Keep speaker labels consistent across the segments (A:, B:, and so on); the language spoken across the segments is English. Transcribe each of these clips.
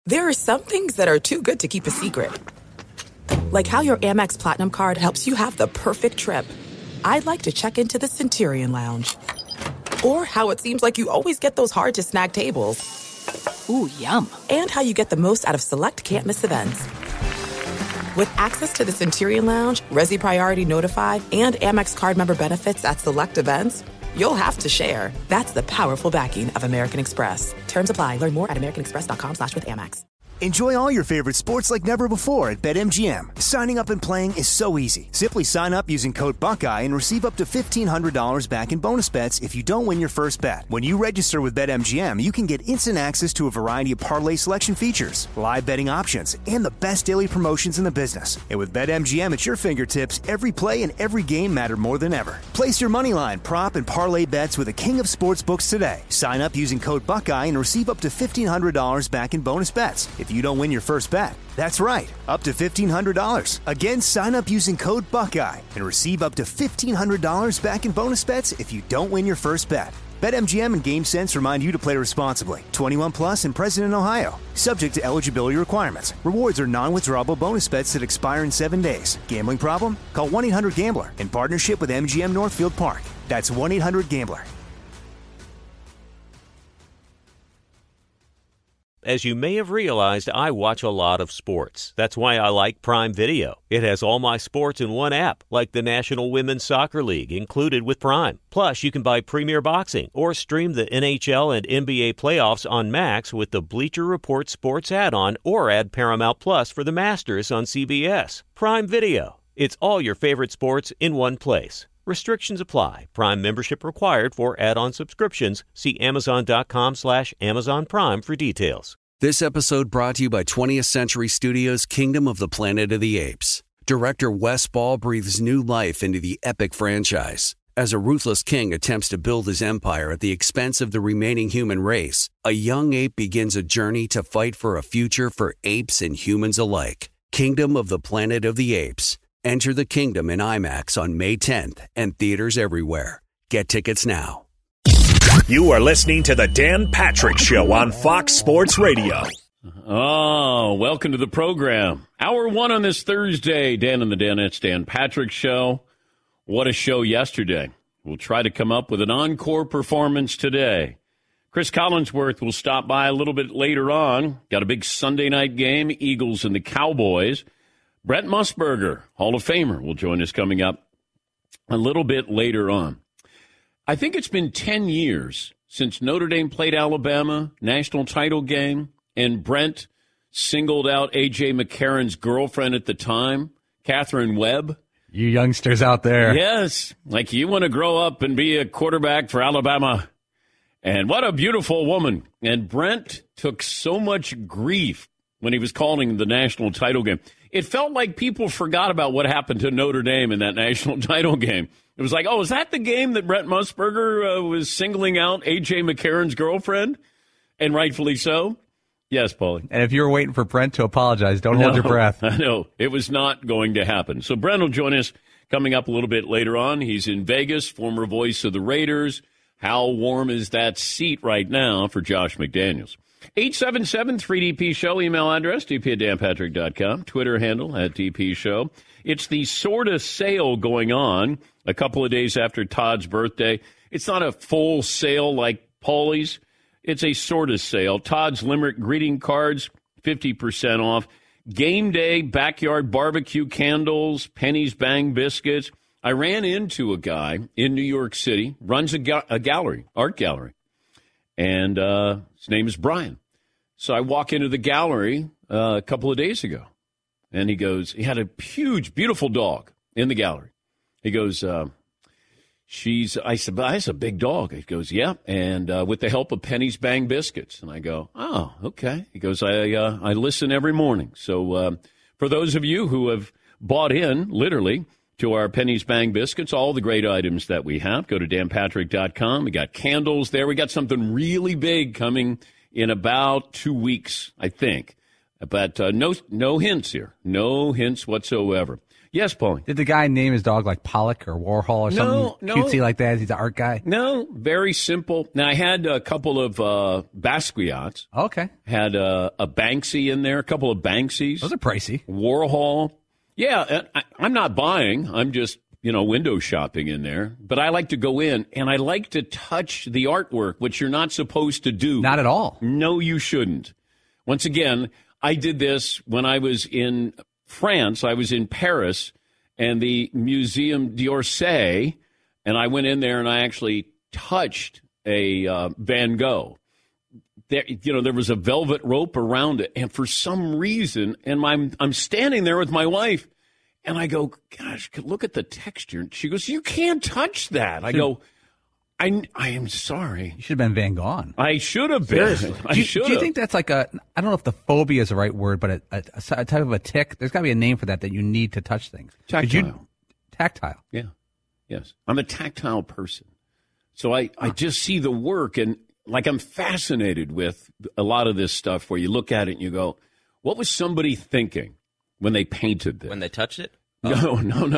A: There are some things that are too good to keep a secret. Like how your Amex Platinum card helps you have the perfect trip. I'd like to check into the Centurion Lounge. Or how it seems like you always get those hard-to-snag tables.
B: Ooh, yum.
A: And how you get the most out of select can't-miss events. With access to the Centurion Lounge, Resi Priority Notified, and Amex card member benefits at select events, you'll have to share. That's the powerful backing of American Express. Terms apply. Learn more at americanexpress.com/withAmex.
C: Enjoy all your favorite sports like never before at BetMGM. Signing up and playing is so easy. Simply sign up using code Buckeye and receive up to $1,500 back in bonus bets if you don't win your first bet. When you register with BetMGM, you can get instant access to a variety of parlay selection features, live betting options, and the best daily promotions in the business. And with BetMGM at your fingertips, every play and every game matter more than ever. Place your moneyline, prop, and parlay bets with the king of sportsbooks today. Sign up using code Buckeye and receive up to $1,500 back in bonus bets if you don't win your first bet. That's right, up to $1,500. Again, sign up using code Buckeye and receive up to $1,500 back in bonus bets if you don't win your first bet. BetMGM and GameSense remind you to play responsibly. 21 plus and present in Ohio. Subject to eligibility requirements. Rewards are non-withdrawable bonus bets that expire in 7 days. Gambling problem? Call 1-800-GAMBLER in partnership with MGM Northfield Park. That's 1-800-GAMBLER.
D: As you may have realized, I watch a lot of sports. That's why I like Prime Video. It has all my sports in one app, like the National Women's Soccer League, included with Prime. Plus, you can buy Premier Boxing or stream the NHL and NBA playoffs on Max with the Bleacher Report Sports add-on, or add Paramount Plus for the Masters on CBS. Prime Video. It's all your favorite sports in one place. Restrictions apply. Prime membership required for add-on subscriptions. See Amazon.com/Amazon Prime for details.
E: This episode brought to you by 20th Century Studios' Kingdom of the Planet of the Apes. Director Wes Ball breathes new life into the epic franchise. As a ruthless king attempts to build his empire at the expense of the remaining human race, a young ape begins a journey to fight for a future for apes and humans alike. Kingdom of the Planet of the Apes. Enter the kingdom in IMAX on May 10th and theaters everywhere. Get tickets now.
F: You are listening to The Dan Patrick Show on Fox Sports Radio.
G: Oh, welcome to the program. Hour one on this Thursday. Dan and the Danettes, Dan Patrick Show. What a show yesterday. We'll try to come up with an encore performance today. Chris Collinsworth will stop by a little bit later on. Got a big Sunday night game, Eagles and the Cowboys. Brent Musburger, Hall of Famer, will join us coming up a little bit later on. I think it's been 10 years since Notre Dame played Alabama, national title game, and Brent singled out A.J. McCarron's girlfriend at the time, Catherine Webb.
H: You youngsters out there.
G: Yes, like you want to grow up and be a quarterback for Alabama. And what a beautiful woman. And Brent took so much grief when he was calling the national title game. It felt like people forgot about what happened to Notre Dame in that national title game. It was like, oh, is that the game that Brent Musburger was singling out A.J. McCarron's girlfriend? And rightfully so. Yes, Paulie.
H: And if you were waiting for Brent to apologize, don't hold your breath.
G: No, it was not going to happen. So Brent will join us coming up a little bit later on. He's in Vegas, former voice of the Raiders. How warm is that seat right now for Josh McDaniels? 877-3DP-SHOW, email address, dp@danpatrick.com, Twitter handle @DP-SHOW. It's the sort of sale going on a couple of days after Todd's birthday. It's not a full sale like Paulie's. It's a sort of sale. Todd's Limerick greeting cards, 50% off. Game day, backyard barbecue candles, Penny's Bang biscuits. I ran into a guy in New York City, runs a gallery, art gallery. And his name is Brian. So I walk into the gallery a couple of days ago. And he goes, he had a huge, beautiful dog in the gallery. He goes, I said, that's a big dog. He goes, yeah. And with the help of Penny's Bang Biscuits. And I go, oh, okay. He goes, I listen every morning. So for those of you who have bought in, literally, to our Penny's Bang Biscuits, all the great items that we have, go to danpatrick.com. We got candles there. We got something really big coming in about 2 weeks, I think. But no hints here. No hints whatsoever. Yes, Paulie.
H: Did the guy name his dog like Pollock or Warhol or something cutesy like that? He's an art guy?
G: No, very simple. Now, I had a couple of Basquiats.
H: Okay.
G: Had a Banksy in there, a couple of Banksies.
H: Those are pricey.
G: Warhol. Yeah, I'm not buying. I'm just, window shopping in there. But I like to go in, and I like to touch the artwork, which you're not supposed to do.
H: Not at all.
G: No, you shouldn't. Once again, I did this when I was in France. I was in Paris and the Museum d'Orsay, and I went in there and I actually touched a Van Gogh. There was a velvet rope around it, and for some reason, and I'm standing there with my wife, and I go, "Gosh, look at the texture." She goes, "You can't touch that." I go, I am sorry.
H: You should have been Van Gogh.
G: I should have been.
H: Do you think that's like I don't know if the phobia is the right word, but a type of a tick? There's got to be a name for that you need to touch things.
G: Tactile.
H: Tactile.
G: Yeah. Yes. I'm a tactile person. So I just see the work, and like I'm fascinated with a lot of this stuff where you look at it and you go, what was somebody thinking when they painted this?
B: When they touched it?
G: No.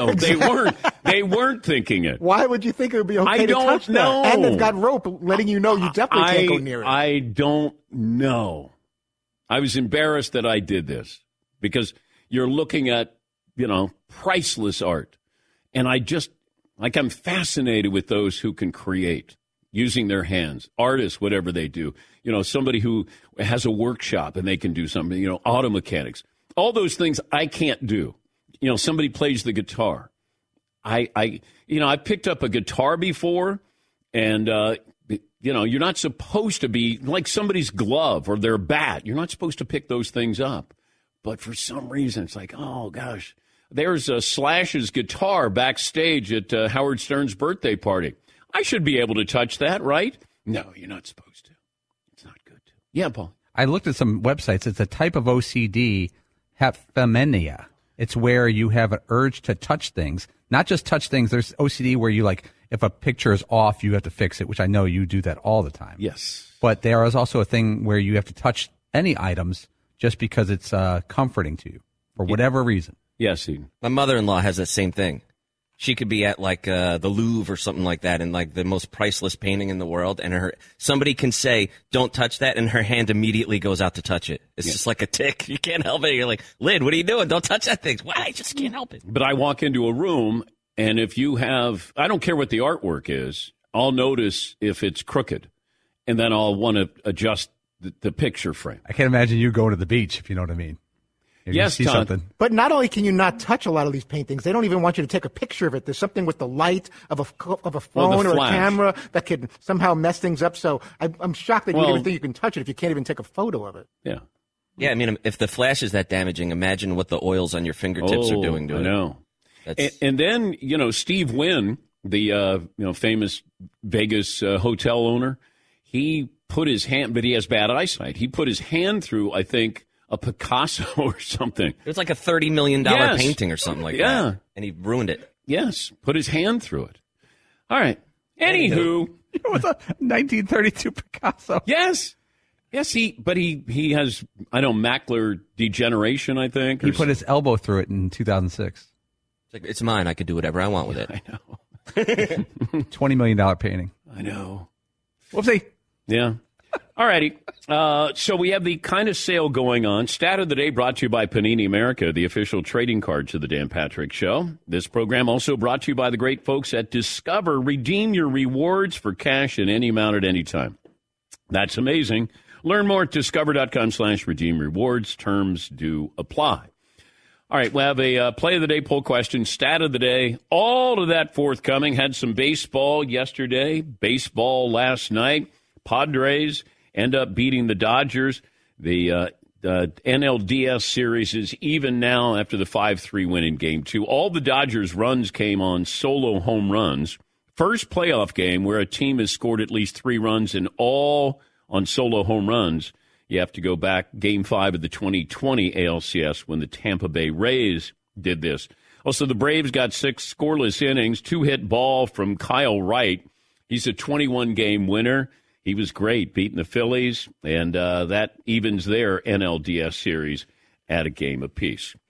G: They weren't thinking it.
I: Why would you think it would be okay to touch that? And they've got rope letting you know you definitely can't go near it.
G: I don't know. I was embarrassed that I did this because you're looking at, priceless art. And I'm fascinated with those who can create using their hands, artists, whatever they do. Somebody who has a workshop and they can do something, auto mechanics. All those things I can't do. Somebody plays the guitar. I picked up a guitar before, and, you're not supposed to be like somebody's glove or their bat. You're not supposed to pick those things up. But for some reason, it's like, oh, gosh, there's Slash's guitar backstage at Howard Stern's birthday party. I should be able to touch that, right? No, you're not supposed to. It's not good to. Yeah, Paul.
H: I looked at some websites. It's a type of OCD, haptomania. It's where you have an urge to touch things, not just touch things. There's OCD where you if a picture is off, you have to fix it, which I know you do that all the time.
G: Yes.
H: But there is also a thing where you have to touch any items just because it's comforting to you for whatever reason.
G: Yes, Eden.
B: My mother-in-law has that same thing. She could be at the Louvre or something like that, and the most priceless painting in the world, and somebody can say, "Don't touch that," and her hand immediately goes out to touch it. It's just like a tick. You can't help it. You're like, "Lynn, what are you doing? Don't touch that thing." Why? I just can't help it.
G: But I walk into a room, and if you have, I don't care what the artwork is, I'll notice if it's crooked, and then I'll want to adjust the picture frame.
H: I can't imagine you going to the beach, if you know what I mean. If
G: yes,
H: you see
G: Todd.
H: something.
I: But not only can you not touch a lot of these paintings, they don't even want you to take a picture of it. There's something with the light of a phone or a camera that could somehow mess things up. So I'm shocked that you even think you can touch it if you can't even take a photo of it.
G: Yeah.
B: Yeah, I mean, if the flash is that damaging, imagine what the oils on your fingertips are doing to it.
G: I know. And then, Steve Wynn, the famous Vegas hotel owner, he put his hand, but he has bad eyesight. He put his hand through, I think, a Picasso or something.
B: It was like a $30 million painting or something like that. And he ruined it.
G: Yes, put his hand through it. All right. Anywho.
H: It was a 1932 Picasso.
G: Yes. Yes, he has, macular degeneration, I think.
H: He put his elbow through it in 2006.
B: It's mine. I could do whatever I want with it.
G: I know.
H: $20 million painting.
G: I know.
H: Whoopsie.
G: Yeah. All righty. So we have the kind of sale going on. Stat of the day brought to you by Panini America, the official trading cards of the Dan Patrick Show. This program also brought to you by the great folks at Discover. Redeem your rewards for cash in any amount at any time. That's amazing. Learn more at discover.com/redeem rewards. Terms do apply. All right, we'll have a play of the day poll question, stat of the day, all of that forthcoming. Had some baseball yesterday, baseball last night. Padres end up beating the Dodgers. The NLDS series is even now after the 5-3 win in Game 2. All the Dodgers' runs came on solo home runs. First playoff game where a team has scored at least 3 runs and all on solo home runs. You have to go back Game 5 of the 2020 ALCS when the Tampa Bay Rays did this. Also, the Braves got 6 scoreless innings, 2-hit ball from Kyle Wright. He's a 21-game winner. He was great, beating the Phillies, and that evens their NLDS series at a game apiece.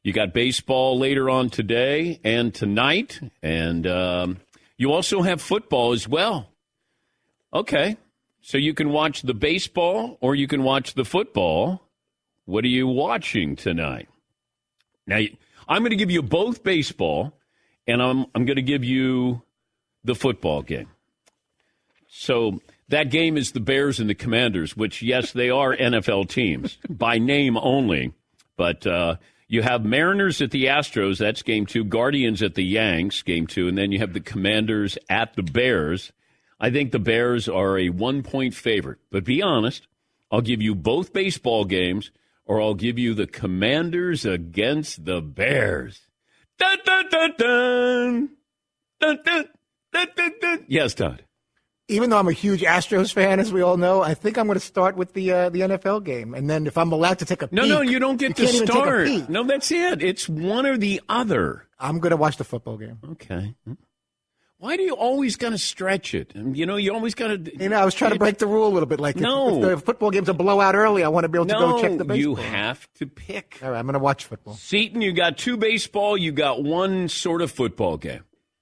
G: You got baseball later on today and tonight, and you also have football as well. Okay, so you can watch the baseball or you can watch the football. What are you watching tonight? Now, I'm going to give you both baseball, and I'm going to give you the football game. So that game is the Bears and the Commanders, which, yes, they are NFL teams, by name only. But you have Mariners at the Astros, that's game 2. Guardians at the Yanks, game 2. And then you have the Commanders at the Bears. I think the Bears are a 1-point favorite. But be honest, I'll give you both baseball games, or I'll give you the Commanders against the Bears. Dun, dun, dun, dun. Dun, dun, dun, dun, dun. Yes, Todd.
I: Even though I'm a huge Astros fan, as we all know, I think I'm going to start with the NFL game. And then if I'm allowed to take a peek.
G: No, you don't get to start. No, that's it. It's one or the other.
I: I'm going to watch the football game.
G: Okay. Why do you always got to stretch it? You always got to.
I: I was trying to break the rule a little bit. Like, if the football game's a blowout early, I want to be able to go check the baseball.
G: You have to pick.
I: All right, I'm going to watch football.
G: Seton, you got 2 baseball, you got 1 sort of football game.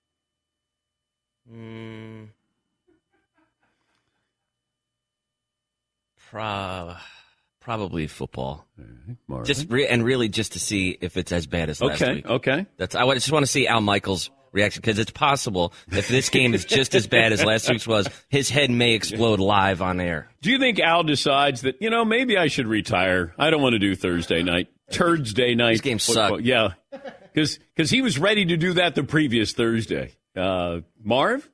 B: Probably football.
G: Right,
B: just really just to see if it's as bad as last week.
G: Okay.
B: I just want to see Al Michaels' reaction, because it's possible if this game is just as bad as last week's was, his head may explode live on air.
G: Do you think Al decides that, maybe I should retire? I don't want to do Thursday night. This
B: game sucked.
G: Yeah, because he was ready to do that the previous Thursday. Marv?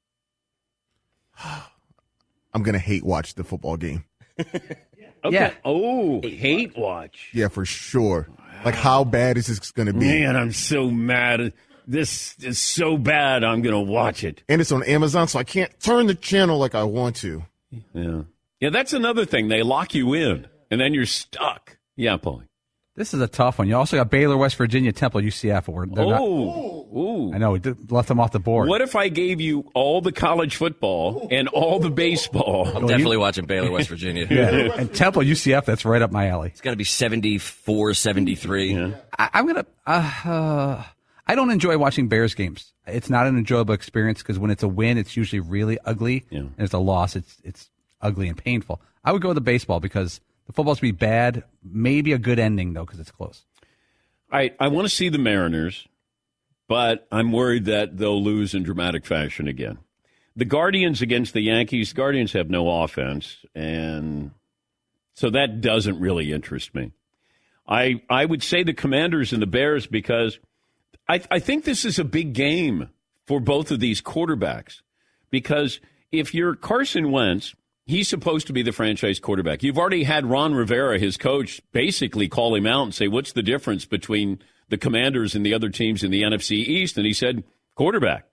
J: I'm going to hate watch the football game.
G: Okay.
H: Yeah.
G: Oh, hate watch.
J: Yeah, for sure. Like, how bad is this going to be?
G: Man, I'm so mad. This is so bad, I'm going to watch it.
J: And it's on Amazon, so I can't turn the channel like I want to.
G: Yeah, that's another thing. They lock you in, and then you're stuck. Yeah, Paulie.
H: This is a tough one. You also got Baylor, West Virginia, Temple, UCF. I know, we left them off the board.
G: What if I gave you all the college football and all the baseball?
B: I'm definitely watching Baylor, West Virginia.
H: Yeah. And Temple, UCF, that's right up my alley.
B: It's got to be 74, 73.
H: Yeah. I'm going to... I don't enjoy watching Bears games. It's not an enjoyable experience because when it's a win, it's usually really ugly. Yeah. And it's a loss, it's ugly and painful. I would go with the baseball because the football's be bad. Maybe a good ending, though, because it's close.
G: I want to see the Mariners, but I'm worried that they'll lose in dramatic fashion again. The Guardians against the Yankees, Guardians have no offense, and so that doesn't really interest me. I would say the Commanders and the Bears because I think this is a big game for both of these quarterbacks because if you're Carson Wentz, he's supposed to be the franchise quarterback. You've already had Ron Rivera, his coach, basically call him out and say, what's the difference between the Commanders and the other teams in the NFC East? And he said, quarterback.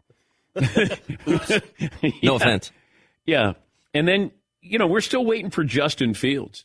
B: No offense.
G: Yeah. And then, we're still waiting for Justin Fields.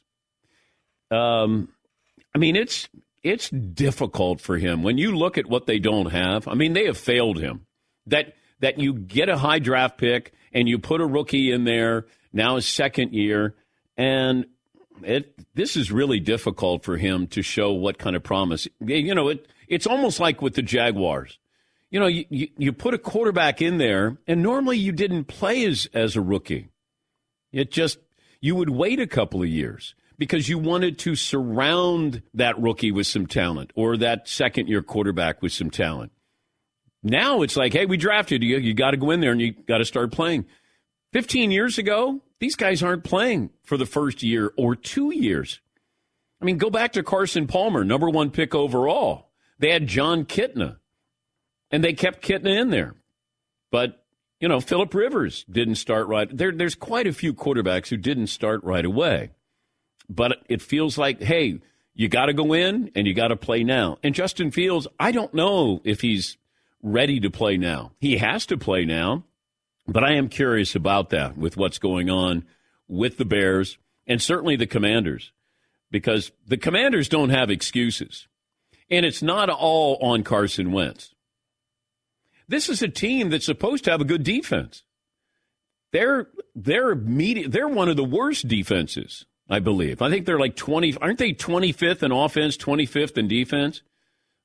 G: It's difficult for him. When you look at what they don't have, they have failed him. That you get a high draft pick and you put a rookie in there, now his second year, and this is really difficult for him to show what kind of promise. It's almost like with the Jaguars. You put a quarterback in there, and normally you didn't play as a rookie. You would wait a couple of years because you wanted to surround that rookie with some talent or that second-year quarterback with some talent. Now it's like, hey, we drafted you. You got to go in there and you got to start playing. 15 years ago, these guys aren't playing for the first year or 2 years. Go back to Carson Palmer, number 1 pick overall. They had John Kitna, and they kept Kitna in there. But, Phillip Rivers didn't start right. There's quite a few quarterbacks who didn't start right away. But it feels like, hey, you got to go in and you got to play now. And Justin Fields, I don't know if he's ready to play now. He has to play now, but I am curious about that with what's going on with the Bears and certainly the Commanders, because the Commanders don't have excuses. And it's not all on Carson Wentz. This is a team that's supposed to have a good defense. They're one of the worst defenses, I believe. I think they're like 20. Aren't they 25th in offense, 25th in defense?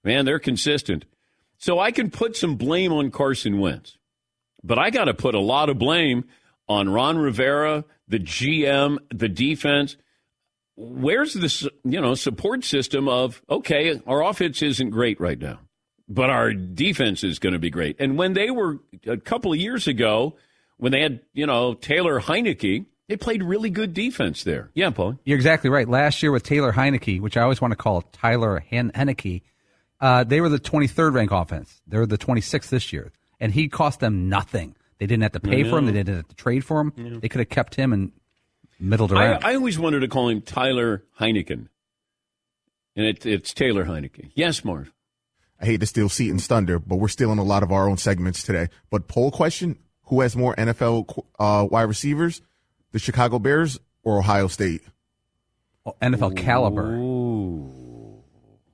G: Man, they're consistent. So I can put some blame on Carson Wentz, but I got to put a lot of blame on Ron Rivera, the GM, the defense. Where's the support system of, okay, our offense isn't great right now, but our defense is going to be great. And when they were a couple of years ago, when they had, Taylor Heineke, they played really good defense there. Yeah, Paul.
H: You're exactly right. Last year with Taylor Heineke, which I always want to call Tyler Heineke, they were the 23rd ranked offense. They were the 26th this year. And he cost them nothing. They didn't have to pay for him. They didn't have to trade for him. Yeah. They could have kept him and middled around.
G: I always wanted to call him Tyler Heineken. And it's Taylor Heineke. Yes, Marv.
J: I hate to steal Seaton's thunder, but we're stealing a lot of our own segments today. But poll question, who has more NFL wide receivers, the Chicago Bears or Ohio State?
H: Well, NFL caliber.
G: Ooh.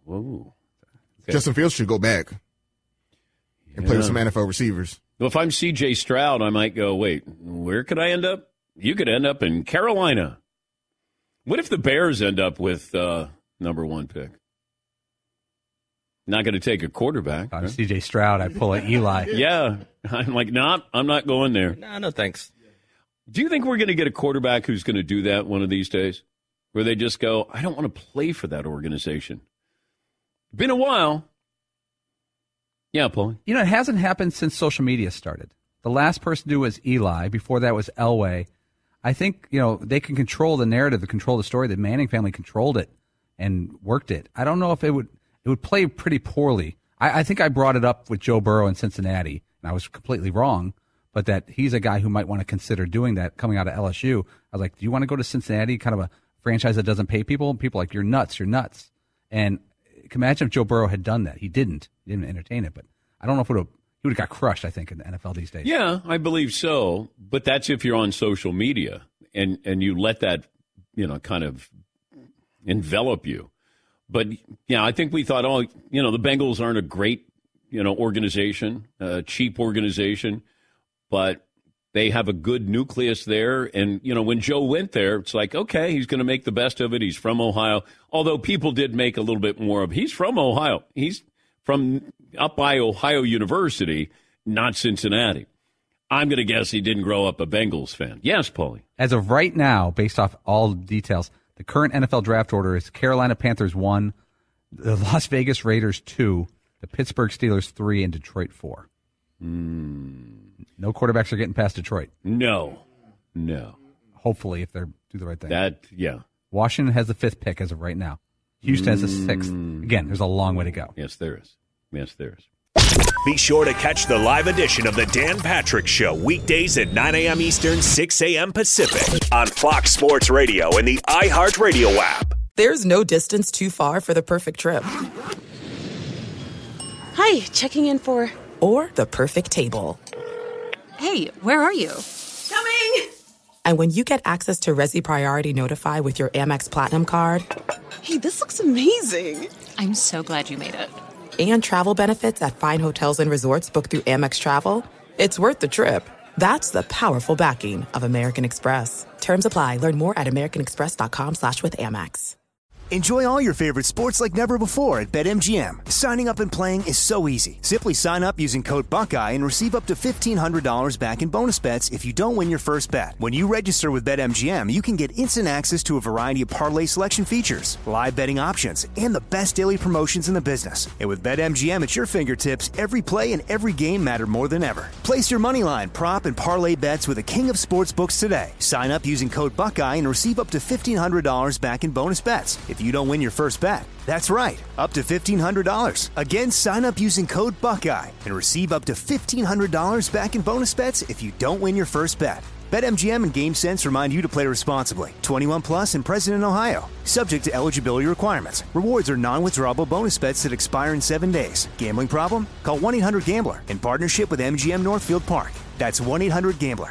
G: Okay.
J: Justin Fields should go back and play with some NFL receivers.
G: Well, if I'm C.J. Stroud, I might go, wait, where could I end up? You could end up in Carolina. What if the Bears end up with number 1 pick? Not going to take a quarterback.
H: I'm C.J. Stroud. I pull at Eli.
G: Yeah. I'm like, I'm not going there.
B: No, thanks.
G: Do you think we're going to get a quarterback who's going to do that one of these days? Where they just go, I don't want to play for that organization. Been a while. Yeah, Paul.
H: It hasn't happened since social media started. The last person to do was Eli. Before that was Elway. I think, they can control the narrative, control the story. The Manning family controlled it and worked it. I don't know if it would play pretty poorly. I think I brought it up with Joe Burrow in Cincinnati, and I was completely wrong, but that he's a guy who might want to consider doing that coming out of LSU. I was like, do you want to go to Cincinnati, kind of a franchise that doesn't pay people? And people are like, you're nuts. And imagine if Joe Burrow had done that. He didn't entertain it, but I don't know if he would have got crushed, I think, in the NFL these days.
G: Yeah, I believe so. But that's if you're on social media and you let that, kind of envelop you. But, yeah, I think we thought, the Bengals aren't a great, organization, cheap organization, but they have a good nucleus there. And, when Joe went there, it's like, okay, he's going to make the best of it. He's from Ohio. Although people did make a little bit more of, he's from Ohio. He's from up by Ohio University, not Cincinnati. I'm going to guess he didn't grow up a Bengals fan. Yes, Paulie.
H: As of right now, based off all details, the current NFL draft order is Carolina Panthers 1, the Las Vegas Raiders 2, the Pittsburgh Steelers 3, and Detroit 4. No quarterbacks are getting past Detroit.
G: No.
H: Hopefully, if they do the right thing.
G: Yeah.
H: Washington has the 5th pick as of right now. Houston has the 6th. Again, there's a long way to go.
G: Yes, there is.
F: Be sure to catch the live edition of the Dan Patrick Show weekdays at 9 a.m. Eastern, 6 a.m. Pacific on Fox Sports Radio and the iHeartRadio app.
A: There's no distance too far for the perfect trip.
K: Hi, checking in for...
A: Or the perfect table.
K: Hey, where are you?
A: Coming! And when you get access to Resi Priority Notify with your Amex Platinum card...
K: Hey, this looks amazing. I'm so glad you made it.
A: And travel benefits at fine hotels and resorts booked through Amex Travel, it's worth the trip. That's the powerful backing of American Express. Terms apply. Learn more at americanexpress.com/withAmex.
C: Enjoy all your favorite sports like never before at BetMGM. Signing up and playing is so easy. Simply sign up using code Buckeye and receive up to $1,500 back in bonus bets if you don't win your first bet. When you register with BetMGM, you can get instant access to a variety of parlay selection features, live betting options, and the best daily promotions in the business. And with BetMGM at your fingertips, every play and every game matter more than ever. Place your moneyline, prop, and parlay bets with the king of sportsbooks today. Sign up using code Buckeye and receive up to $1,500 back in bonus bets if you don't win your first bet. That's right, up to $1,500. Again, sign up using code Buckeye and receive up to $1,500 back in bonus bets if you don't win your first bet. BetMGM and GameSense remind you to play responsibly. 21 plus and present in Ohio. Subject to eligibility requirements. Rewards are non-withdrawable bonus bets that expire in 7 days. Gambling problem? Call 1-800-GAMBLER in partnership with MGM Northfield Park. That's 1-800-GAMBLER.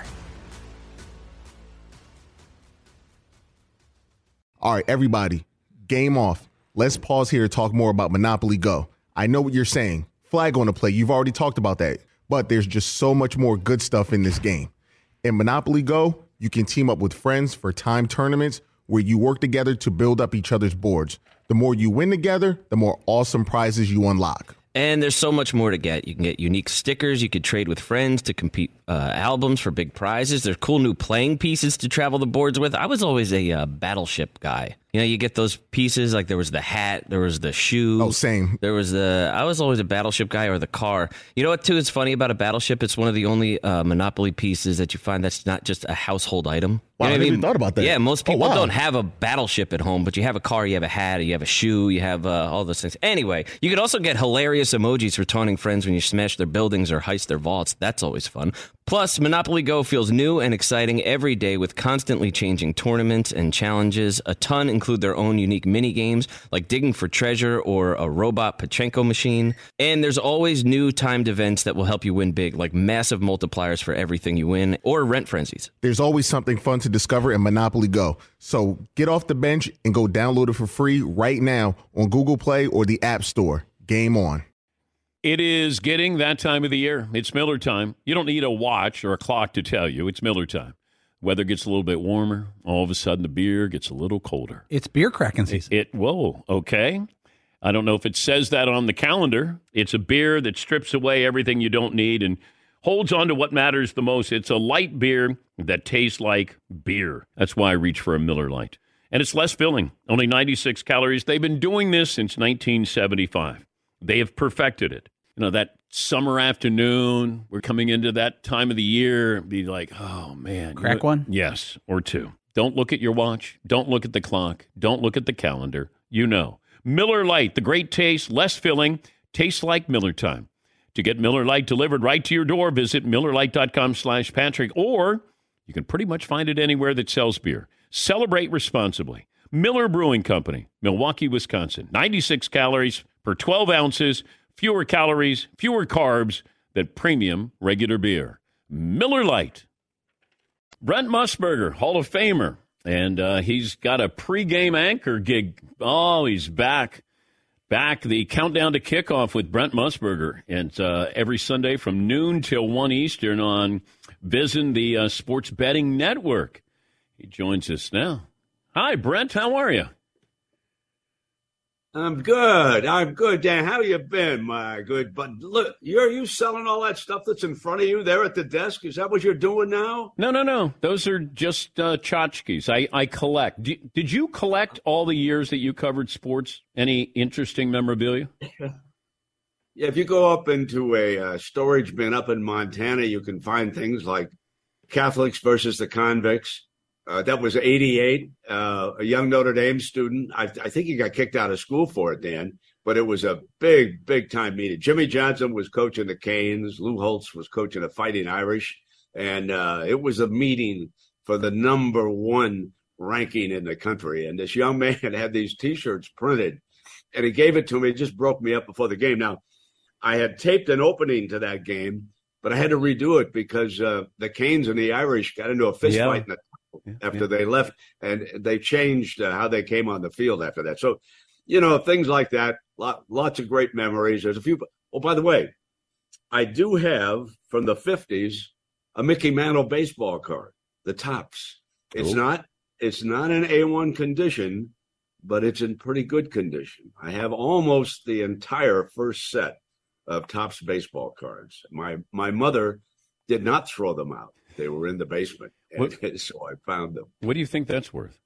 J: All right, everybody. Game off. Let's pause here to talk more about Monopoly Go. I know what you're saying. Flag on the play. You've already talked about that. But there's just so much more good stuff in this game. In Monopoly Go, you can team up with friends for timed tournaments where you work together to build up each other's boards. The more you win together, the more awesome prizes you unlock.
B: And there's so much more to get. You can get unique stickers. You could trade with friends to compete albums for big prizes. There's cool new playing pieces to travel the boards with. I was always a Battleship guy. You know, you get those pieces, like there was the hat, there was the shoe.
J: Oh, same.
B: I was always a Battleship guy, or the car. You know what, too, is funny about a Battleship? It's one of the only Monopoly pieces that you find that's not just a household item.
J: Wow,
B: You know
J: I
B: what
J: never even thought about that.
B: Yeah, most people
J: wow.
B: don't have a Battleship at home, but you have a car, you have a hat, you have a shoe, you have all those things. Anyway, you could also get hilarious emojis for taunting friends when you smash their buildings or heist their vaults. That's always fun. Plus, Monopoly Go feels new and exciting every day with constantly changing tournaments and challenges. A ton include their own unique mini games like digging for treasure or a robot Pachinko machine. And there's always new timed events that will help you win big, like massive multipliers for everything you win or rent frenzies.
J: There's always something fun to discover in Monopoly Go. So get off the bench and go download it for free right now on Google Play or the App Store. Game on.
G: It is getting that time of the year. It's Miller time. You don't need a watch or a clock to tell you. It's Miller time. Weather gets a little bit warmer. All of a sudden, the beer gets a little colder.
H: It's beer cracking season.
G: Whoa, okay. I don't know if it says that on the calendar. It's a beer that strips away everything you don't need and holds on to what matters the most. It's a light beer that tastes like beer. That's why I reach for a Miller Lite. And it's less filling, only 96 calories. They've been doing this since 1975. They have perfected it. You know, that summer afternoon, we're coming into that time of the year, be like, oh, man.
H: Crack one?
G: Yes, or two. Don't look at your watch. Don't look at the clock. Don't look at the calendar. You know. Miller Lite, the great taste, less filling, tastes like Miller time. To get Miller Lite delivered right to your door, visit MillerLite.com/Patrick, or you can pretty much find it anywhere that sells beer. Celebrate responsibly. Miller Brewing Company, Milwaukee, Wisconsin. 96 calories per 12 ounces, fewer calories, fewer carbs than premium regular beer. Miller Lite. Brent Musburger, Hall of Famer, and he's got a pregame anchor gig. Oh, he's back. The countdown to kickoff with Brent Musburger, and every Sunday from noon till 1 Eastern on VSiN, the Sports Betting Network. He joins us now. Hi, Brent. How are you?
L: I'm good, Dan. How you been, my good? But look, are you selling all that stuff that's in front of you there at the desk? Is that what you're doing now?
G: No. Those are just tchotchkes. I collect. Did you collect all the years that you covered sports? Any interesting memorabilia?
L: Yeah, if you go up into a storage bin up in Montana, you can find things like Catholics versus the Convicts. That was 88, a young Notre Dame student. I think he got kicked out of school for it, Dan, but it was a big time meeting. Jimmy Johnson was coaching the Canes. Lou Holtz was coaching the Fighting Irish. And it was a meeting for the number one ranking in the country. And this young man had these T-shirts printed, and he gave it to me. It just broke me up before the game. Now, I had taped an opening to that game, but I had to redo it because the Canes and the Irish got into a fist fight in the after they left, and they changed how they came on the field after that. So, things like that, lots of great memories. There's a few. Oh, by the way, I do have from the 50s a Mickey Mantle baseball card, the Topps. It's not in A1 condition, but it's in pretty good condition. I have almost the entire first set of Topps baseball cards. My mother did not throw them out. They were in the basement, and so I found them.
G: What do you think that's worth?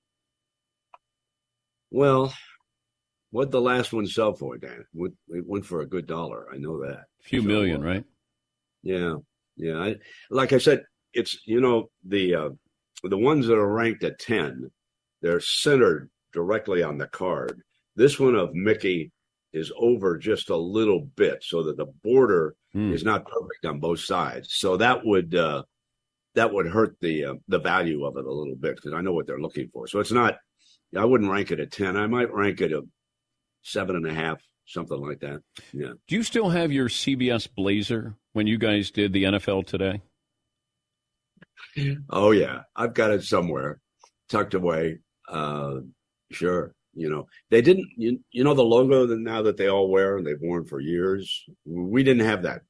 L: Well, what'd the last one sell for, Dan? It went for a good $1. I know that.
G: A few million, right?
L: Yeah. Like I said, it's, the ones that are ranked at 10, they're centered directly on the card. This one of Mickey is over just a little bit so that the border is not perfect on both sides. So that would hurt the value of it a little bit because I know what they're looking for. So it's not, I wouldn't rank it at 10. I might rank it a 7.5, something like that. Yeah.
G: Do you still have your CBS blazer when you guys did the NFL Today?
L: Oh, yeah. I've got it somewhere tucked away. Sure. They didn't, the logo that now that they all wear and they've worn for years. We didn't have that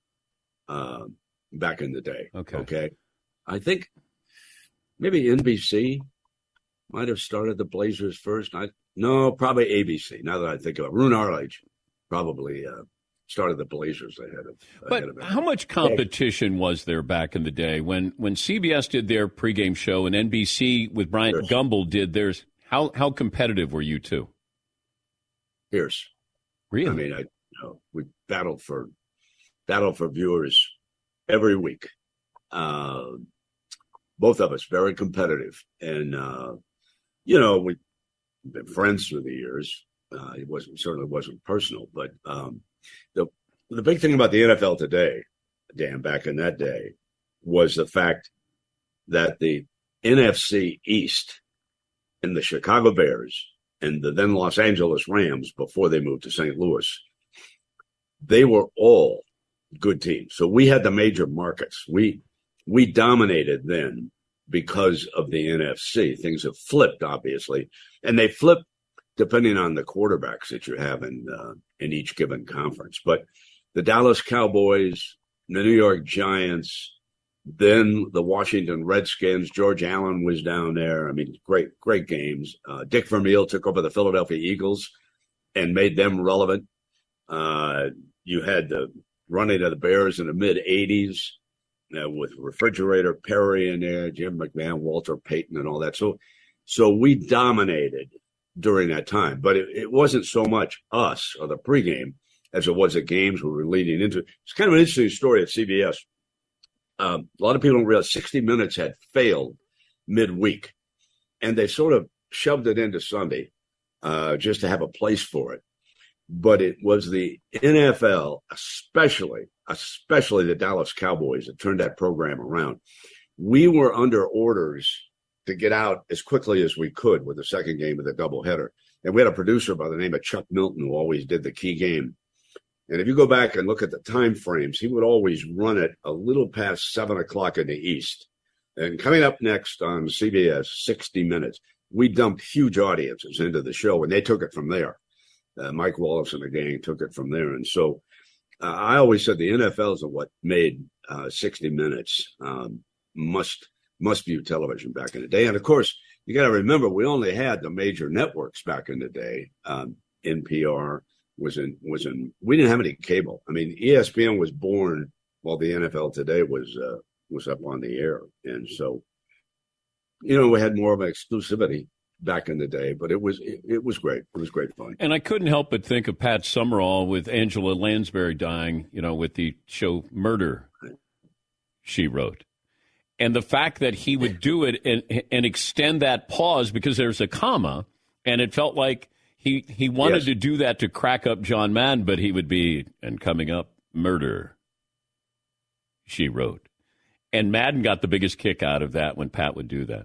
L: back in the day. Okay. I think maybe NBC might have started the Blazers first. No, probably ABC. Now that I think of it, Roone Arledge probably started the Blazers ahead of it.
G: How much competition was there back in the day when CBS did their pregame show and NBC with Bryant Gumbel did theirs? How competitive were you two?
L: Fierce.
G: Really?
L: I mean, we battled for viewers every week. Both of us very competitive, and we've been friends through the years. It certainly wasn't personal, but the big thing about the NFL today, Dan, back in that day, was the fact that the NFC East and the Chicago Bears and the then Los Angeles Rams, before they moved to St. Louis, they were all good teams. So we had the major markets. We dominated then because of the NFC. Things have flipped, obviously, and they flip depending on the quarterbacks that you have in each given conference. But the Dallas Cowboys, the New York Giants, then the Washington Redskins, George Allen was down there. I mean, great games. Dick Vermeil took over the Philadelphia Eagles and made them relevant. You had the running of the Bears in the mid-'80s with Refrigerator Perry in there, Jim McMahon, Walter Payton, and all that. So we dominated during that time. But it wasn't so much us or the pregame as it was the games we were leading into. It's kind of an interesting story at CBS. A lot of people don't realize 60 Minutes had failed midweek, and they sort of shoved it into Sunday just to have a place for it. But it was the NFL, especially the Dallas Cowboys, that turned that program around. We were under orders to get out as quickly as we could with the second game of the doubleheader. And we had a producer by the name of Chuck Milton who always did the key game. And if you go back and look at the time frames, he would always run it a little past 7 o'clock in the East. And coming up next on CBS, 60 Minutes, we dumped huge audiences into the show, and they took it from there. Mike Wallace and the gang took it from there. And so I always said the NFL is what made 60 Minutes must-view television back in the day. And, of course, you got to remember, we only had the major networks back in the day. NPR was in. We didn't have any cable. I mean, ESPN was born while the NFL Today was up on the air. And so, we had more of an exclusivity back in the day, but it was great. It was great fun.
G: And I couldn't help but think of Pat Summerall with Angela Lansbury dying, with the show Murder, She Wrote. And the fact that he would do it and extend that pause because there's a comma, and it felt like he wanted to do that to crack up John Madden, but he would be, and coming up, Murder, She Wrote. And Madden got the biggest kick out of that when Pat would do that.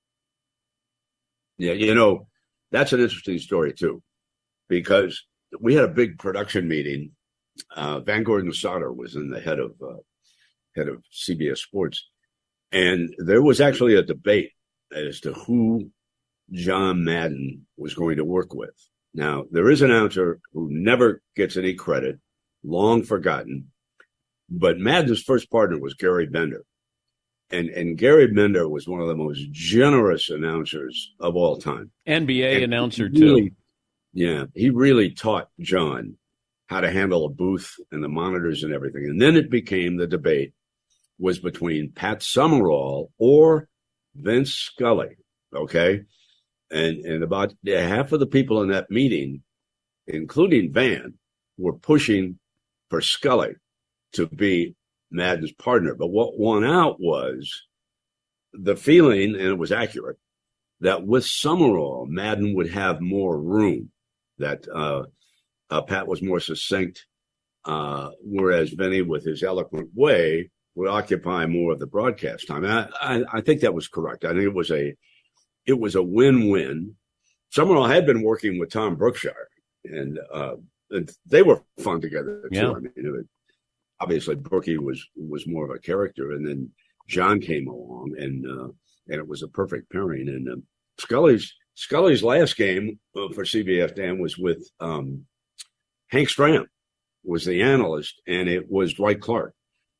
L: Yeah, that's an interesting story, too, because we had a big production meeting. Van Gordon Sauter was in the head of CBS Sports. And there was actually a debate as to who John Madden was going to work with. Now, there is an announcer who never gets any credit, long forgotten, but Madden's first partner was Gary Bender. And Gary Bender was one of the most generous announcers of all time.
G: NBA announcer, too.
L: Yeah, he really taught John how to handle a booth and the monitors and everything. And then it became the debate was between Pat Summerall or Vince Scully, okay? And about half of the people in that meeting, including Van, were pushing for Scully to be Madden's partner. But what won out was the feeling, and it was accurate, that with Summerall, Madden would have more room, that Pat was more succinct, whereas Vinny, with his eloquent way, would occupy more of the broadcast time. And I think that was correct. I think it was a win-win. Summerall had been working with Tom Brookshire, and they were fun together too.
G: Yeah.
L: I mean, obviously Brookie was more of a character, and then John came along, and it was a perfect pairing. And Scully's last game for CBS, Dan, was with Hank Stram, was the analyst, and it was Dwight Clark.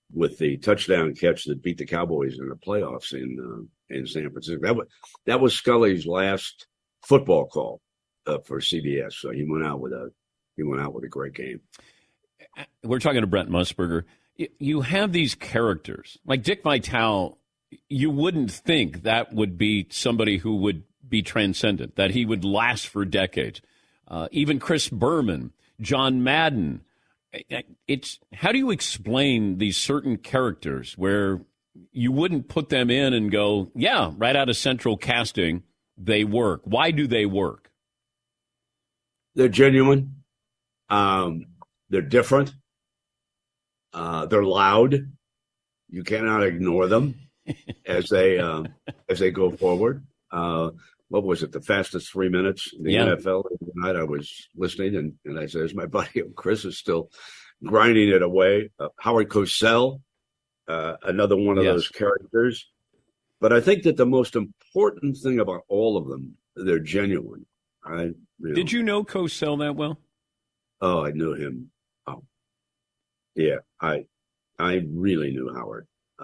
L: with the touchdown catch that beat the Cowboys in the playoffs in San Francisco. That was Scully's last football call for CBS. So he went out with a great game.
G: We're talking to Brent Musburger. You have these characters like Dick Vitale. You wouldn't think that would be somebody who would be transcendent, that he would last for decades. Even Chris Berman, John Madden. It's how do you explain these certain characters where you wouldn't put them in and go, yeah, right out of central casting, they work. Why do they work?
L: They're genuine. They're different. They're loud. You cannot ignore them as they go forward. What was it? The fastest 3 minutes in the NFL tonight. I was listening, and I said, "As my buddy Chris is still grinding it away." Howard Cosell, another one of those characters. But I think that the most important thing about all of them, they're genuine. Did you know Cosell that well? Oh, I knew him. Oh, yeah. I really knew Howard.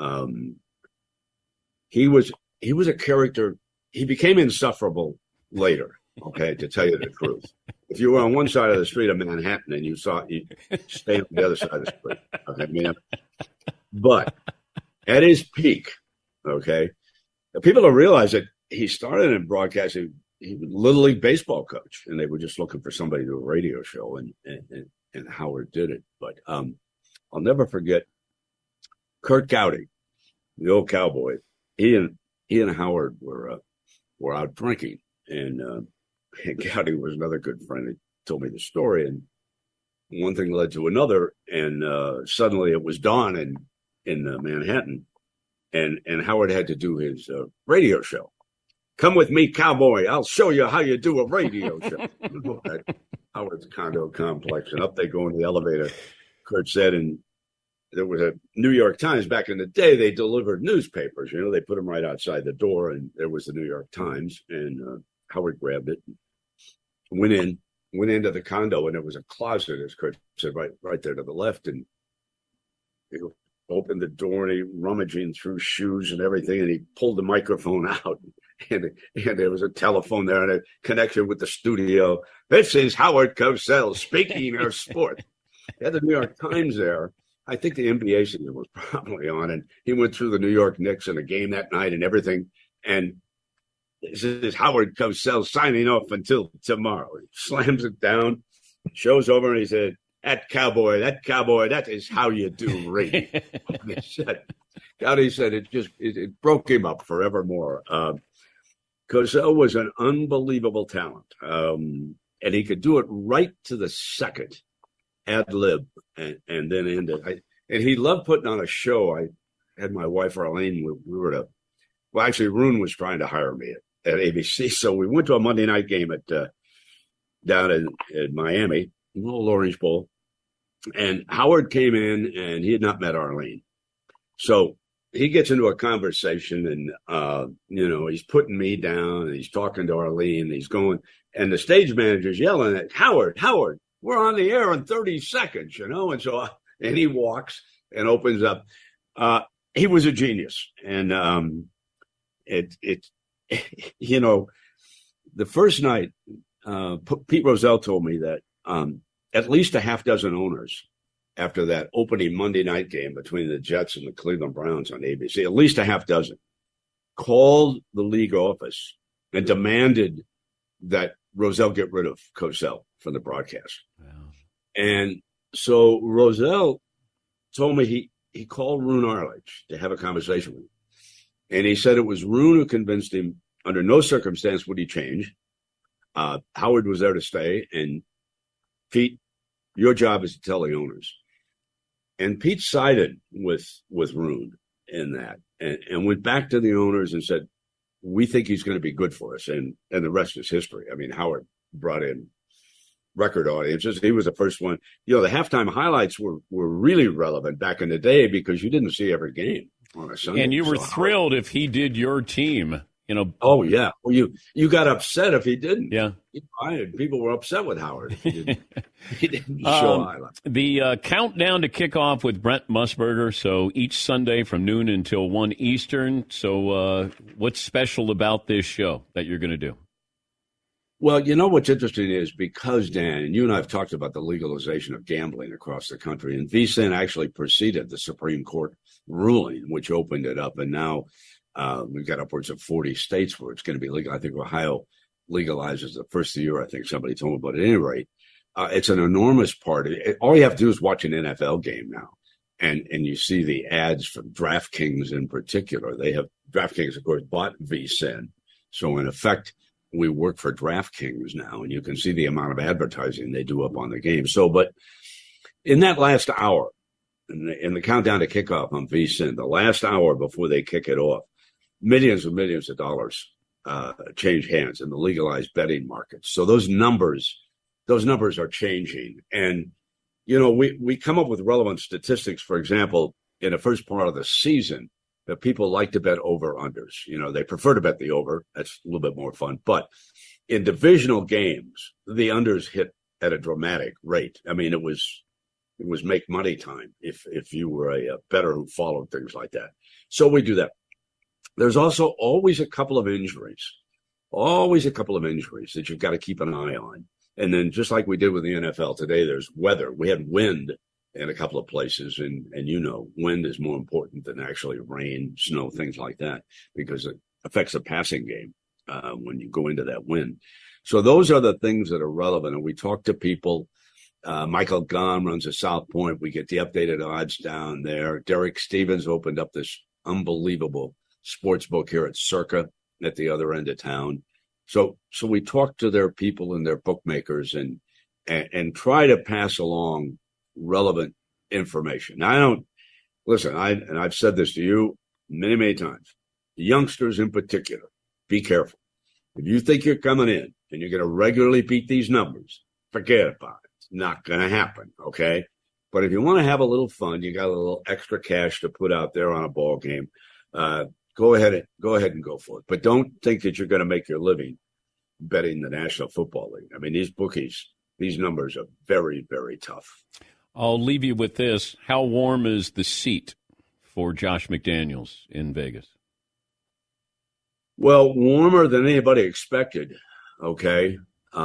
L: He was a character. He became insufferable later, okay, to tell you the truth. If you were on one side of the street of Manhattan and you stay on the other side of the street, okay, but at his peak, okay, people don't realize that he started in broadcasting. He was a Little League baseball coach, and they were just looking for somebody to do a radio show, and Howard did it. But I'll never forget Curt Gowdy, the old cowboy. He and Howard were out drinking, and Gowdy was another good friend. He told me the story, and one thing led to another, and suddenly it was dawn in Manhattan, and Howard had to do his radio show. Come with me, cowboy. I'll show you how you do a radio show. Howard's condo complex, and up they go in the elevator. Curt said, and there was a New York Times back in the day. They delivered newspapers. They put them right outside the door, and there was the New York Times. And Howard grabbed it, went into the condo, and there was a closet, as Curt said, right there to the left. And he opened the door, and he rummaging through shoes and everything, and he pulled the microphone out, and there was a telephone there and a connection with the studio. This is Howard Cosell speaking of sport. He had the New York Times there. I think the NBA season was probably on, and he went through the New York Knicks and the game that night and everything. And this is Howard Cosell signing off until tomorrow. He slams it down, shows over, and he said, that cowboy, that is how you do radio. Gowdy said it broke him up forevermore. Cosell was an unbelievable talent, and he could do it right to the second. Ad lib and then end it. And he loved putting on a show. I had my wife Arlene. We were actually Roone was trying to hire me at ABC, so we went to a Monday night game down in Miami, a little Orange Bowl, and Howard came in and he had not met Arlene, so he gets into a conversation and he's putting me down and he's talking to Arlene and he's going, and the stage manager's yelling at Howard. We're on the air in 30 seconds, and so and he walks and opens up. He was a genius, and the first night, Pete Rozelle told me that at least a half dozen owners, after that opening Monday night game between the Jets and the Cleveland Browns on ABC, at least a half dozen, called the league office and demanded that Rozelle get rid of Cosell from the broadcast. Wow. And so Rozelle told me he called Roone Arledge to have a conversation with him. And he said it was Roone who convinced him under no circumstance would he change. Howard was there to stay. And Pete, your job is to tell the owners. And Pete sided with Roone in that and went back to the owners and said, we think he's going to be good for us. And the rest is history. I mean, Howard brought in record audiences. He was the first one. The halftime highlights were really relevant back in the day because you didn't see every game on a Sunday.
G: And you were thrilled if he did your team
L: Oh yeah. Well, you got upset if he didn't.
G: Yeah.
L: People were upset with Howard. He didn't show highlights.
G: The countdown to kickoff with Brent Musburger. So each Sunday from noon until 1 Eastern. So what's special about this show that you're going to do?
L: Well, what's interesting is because, Dan, and you and I have talked about the legalization of gambling across the country, and VSiN actually preceded the Supreme Court ruling, which opened it up. And now we've got upwards of 40 states where it's going to be legal. I think Ohio legalizes the first of the year, I think somebody told me. But at any rate, it's an enormous part. All you have to do is watch an NFL game now. And you see the ads from DraftKings in particular. DraftKings, of course, bought VSiN. So in effect, we work for DraftKings now, and you can see the amount of advertising they do up on the game. So, but in that last hour, in the countdown to kickoff on VSiN, the last hour before they kick it off, millions and millions of dollars change hands in the legalized betting markets. So those numbers are changing. And, we come up with relevant statistics, for example, in the first part of the season, that people like to bet over-unders. They prefer to bet the over. That's a little bit more fun. But in divisional games, the unders hit at a dramatic rate. I mean, it was make money time if you were a bettor who followed things like that. So we do that. There's also always a couple of injuries that you've got to keep an eye on. And then just like we did with the NFL today, there's weather. We had wind in a couple of places, and wind is more important than actually rain, snow, things like that, because it affects the passing game when you go into that wind. So those are the things that are relevant. And we talk to people. Michael Gahn runs a South Point. We get the updated odds down there. Derek Stevens opened up this unbelievable sports book here at Circa at the other end of town. So we talk to their people and their bookmakers and try to pass along relevant information. Now, I've said this to you many, many times. The youngsters in particular, be careful. If you think you're coming in and you're going to regularly beat these numbers, forget about it. It's not going to happen, okay? But if you want to have a little fun, you got a little extra cash to put out there on a ball game, go ahead and go for it. But don't think that you're going to make your living betting the National Football League. I mean, these bookies, these numbers are very, very tough.
G: I'll leave you with this. How warm is the seat for Josh McDaniels in Vegas?
L: Well, warmer than anybody expected, okay?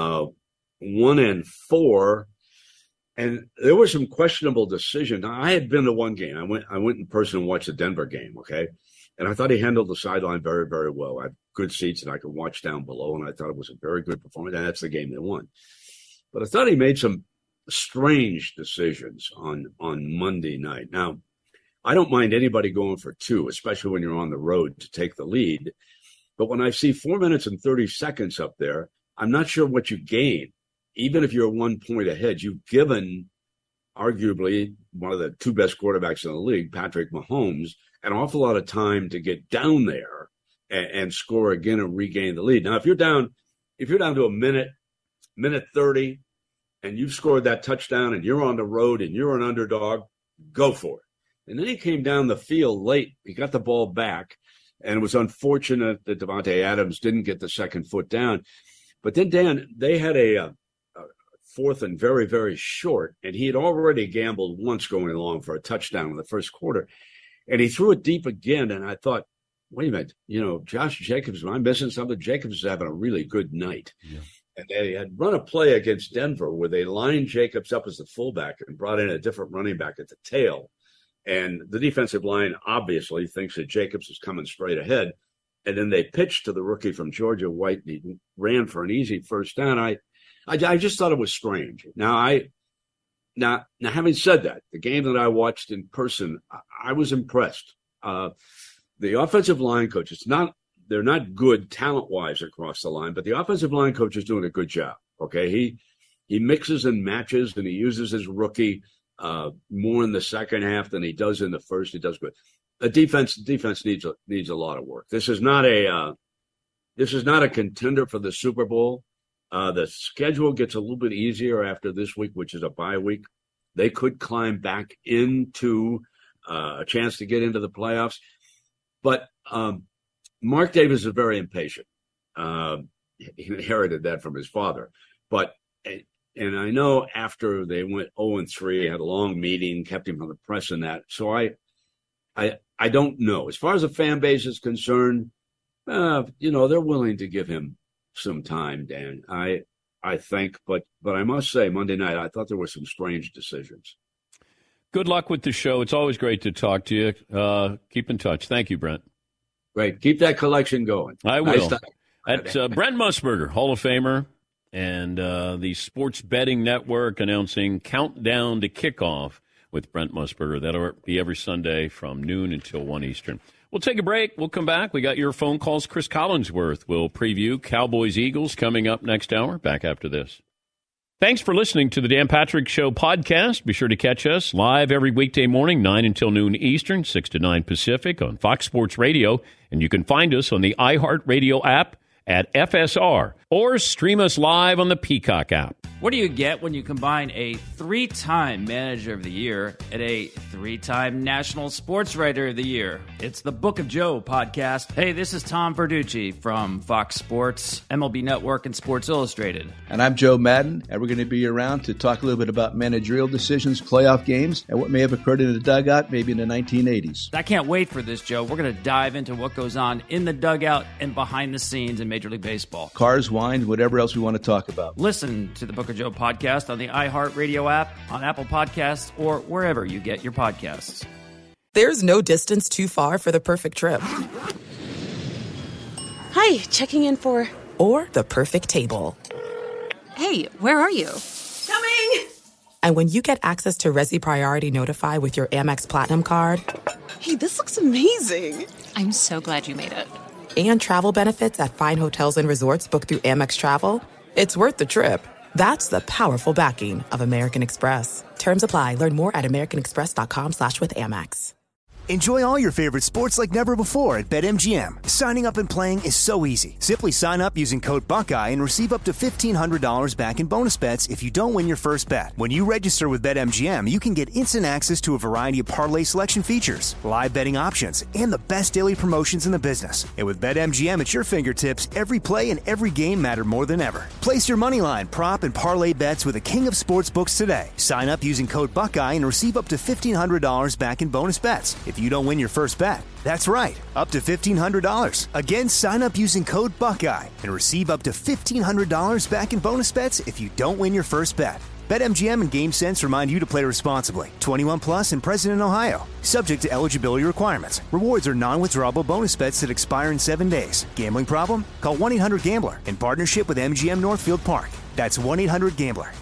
L: 1-4, and there were some questionable decisions. Now, I had been to one game. I went in person and watched the Denver game, okay? And I thought he handled the sideline very, very well. I had good seats and I could watch down below, and I thought it was a very good performance, and that's the game they won. But I thought he made some strange decisions on Monday night. Now, I don't mind anybody going for two, especially when you're on the road to take the lead. But when I see 4 minutes and 30 seconds up there, I'm not sure what you gain. Even if you're 1 point ahead, you've given arguably one of the two best quarterbacks in the league, Patrick Mahomes, an awful lot of time to get down there and score again and regain the lead. Now, if you're down to a minute 30, and you've scored that touchdown and you're on the road and you're an underdog, go for it. And then he came down the field late. He got the ball back, and it was unfortunate that Davante Adams didn't get the second foot down. But then, Dan, they had a fourth and very, very short, and he had already gambled once going long for a touchdown in the first quarter. And he threw it deep again, and I thought, wait a minute, Josh Jacobs, am I missing something? Jacobs is having a really good night. Yeah. And they had run a play against Denver where they lined Jacobs up as the fullback and brought in a different running back at the tail. And the defensive line obviously thinks that Jacobs is coming straight ahead. And then they pitched to the rookie from Georgia, White, and he ran for an easy first down. I just thought it was strange. Now, having said that, the game that I watched in person, I was impressed. The offensive line coaches, they're not good talent-wise across the line, but the offensive line coach is doing a good job, okay? He mixes and matches, and he uses his rookie more in the second half than he does in the first. He does good. The defense needs a lot of work. This is not a contender for the Super Bowl. The schedule gets a little bit easier after this week, which is a bye week. They could climb back into a chance to get into the playoffs. But Mark Davis is very impatient. He inherited that from his father. And I know after they went 0-3, had a long meeting, kept him from the press and that. So I don't know. As far as the fan base is concerned, they're willing to give him some time, Dan. I think, but I must say, Monday night, I thought there were some strange decisions.
G: Good luck with the show. It's always great to talk to you. Keep in touch. Thank you, Brent.
L: Great. Keep that collection going.
G: I will. That's Brent Musburger, Hall of Famer, and the Sports Betting Network announcing Countdown to Kickoff with Brent Musburger. That'll be every Sunday from noon until 1 Eastern. We'll take a break. We'll come back. We got your phone calls. Chris Collinsworth will preview Cowboys-Eagles coming up next hour. Back after this. Thanks for listening to the Dan Patrick Show podcast. Be sure to catch us live every weekday morning, 9 until noon Eastern, 6 to 9 Pacific on Fox Sports Radio. And you can find us on the iHeartRadio app at FSR or stream us live on the Peacock app.
M: What do you get when you combine a 3-time Manager of the Year and a 3-time National Sports Writer of the Year? It's the Book of Joe podcast. Hey, this is Tom Verducci from Fox Sports, MLB Network, and Sports Illustrated.
N: And I'm Joe Madden, and we're going to be around to talk a little bit about managerial decisions, playoff games, and what may have occurred in the dugout maybe in the 1980s.
M: I can't wait for this, Joe. We're going to dive into what goes on in the dugout and behind the scenes in Major League Baseball.
N: Cars, wine, whatever else we want to talk about.
M: Listen to the Book of Joe podcast on the iHeartRadio app, on Apple Podcasts, or wherever you get your podcasts.
A: There's no distance too far for the perfect trip.
K: Hi, checking in for...
A: Or the perfect table.
K: Hey, where are you?
A: Coming! And when you get access to Resi Priority Notify with your Amex Platinum card...
K: Hey, this looks amazing. I'm so glad you made it.
A: And travel benefits at fine hotels and resorts booked through Amex Travel, it's worth the trip. That's the powerful backing of American Express. Terms apply. Learn more at americanexpress.com/withAmex.
C: Enjoy all your favorite sports like never before at BetMGM. Signing up and playing is so easy. Simply sign up using code Buckeye and receive up to $1,500 back in bonus bets if you don't win your first bet. When you register with BetMGM, you can get instant access to a variety of parlay selection features, live betting options, and the best daily promotions in the business. And with BetMGM at your fingertips, every play and every game matter more than ever. Place your moneyline, prop, and parlay bets with the king of sportsbooks today. Sign up using code Buckeye and receive up to $1,500 back in bonus bets if you don't win your first bet. That's right, up to $1,500. Again, sign up using code Buckeye and receive up to $1,500 back in bonus bets if you don't win your first bet. BetMGM and GameSense remind you to play responsibly. 21 plus and present in Ohio. Subject to eligibility requirements. Rewards are non-withdrawable bonus bets that expire in 7 days. Gambling problem? Call 1-800-GAMBLER in partnership with MGM Northfield Park. That's 1-800-GAMBLER.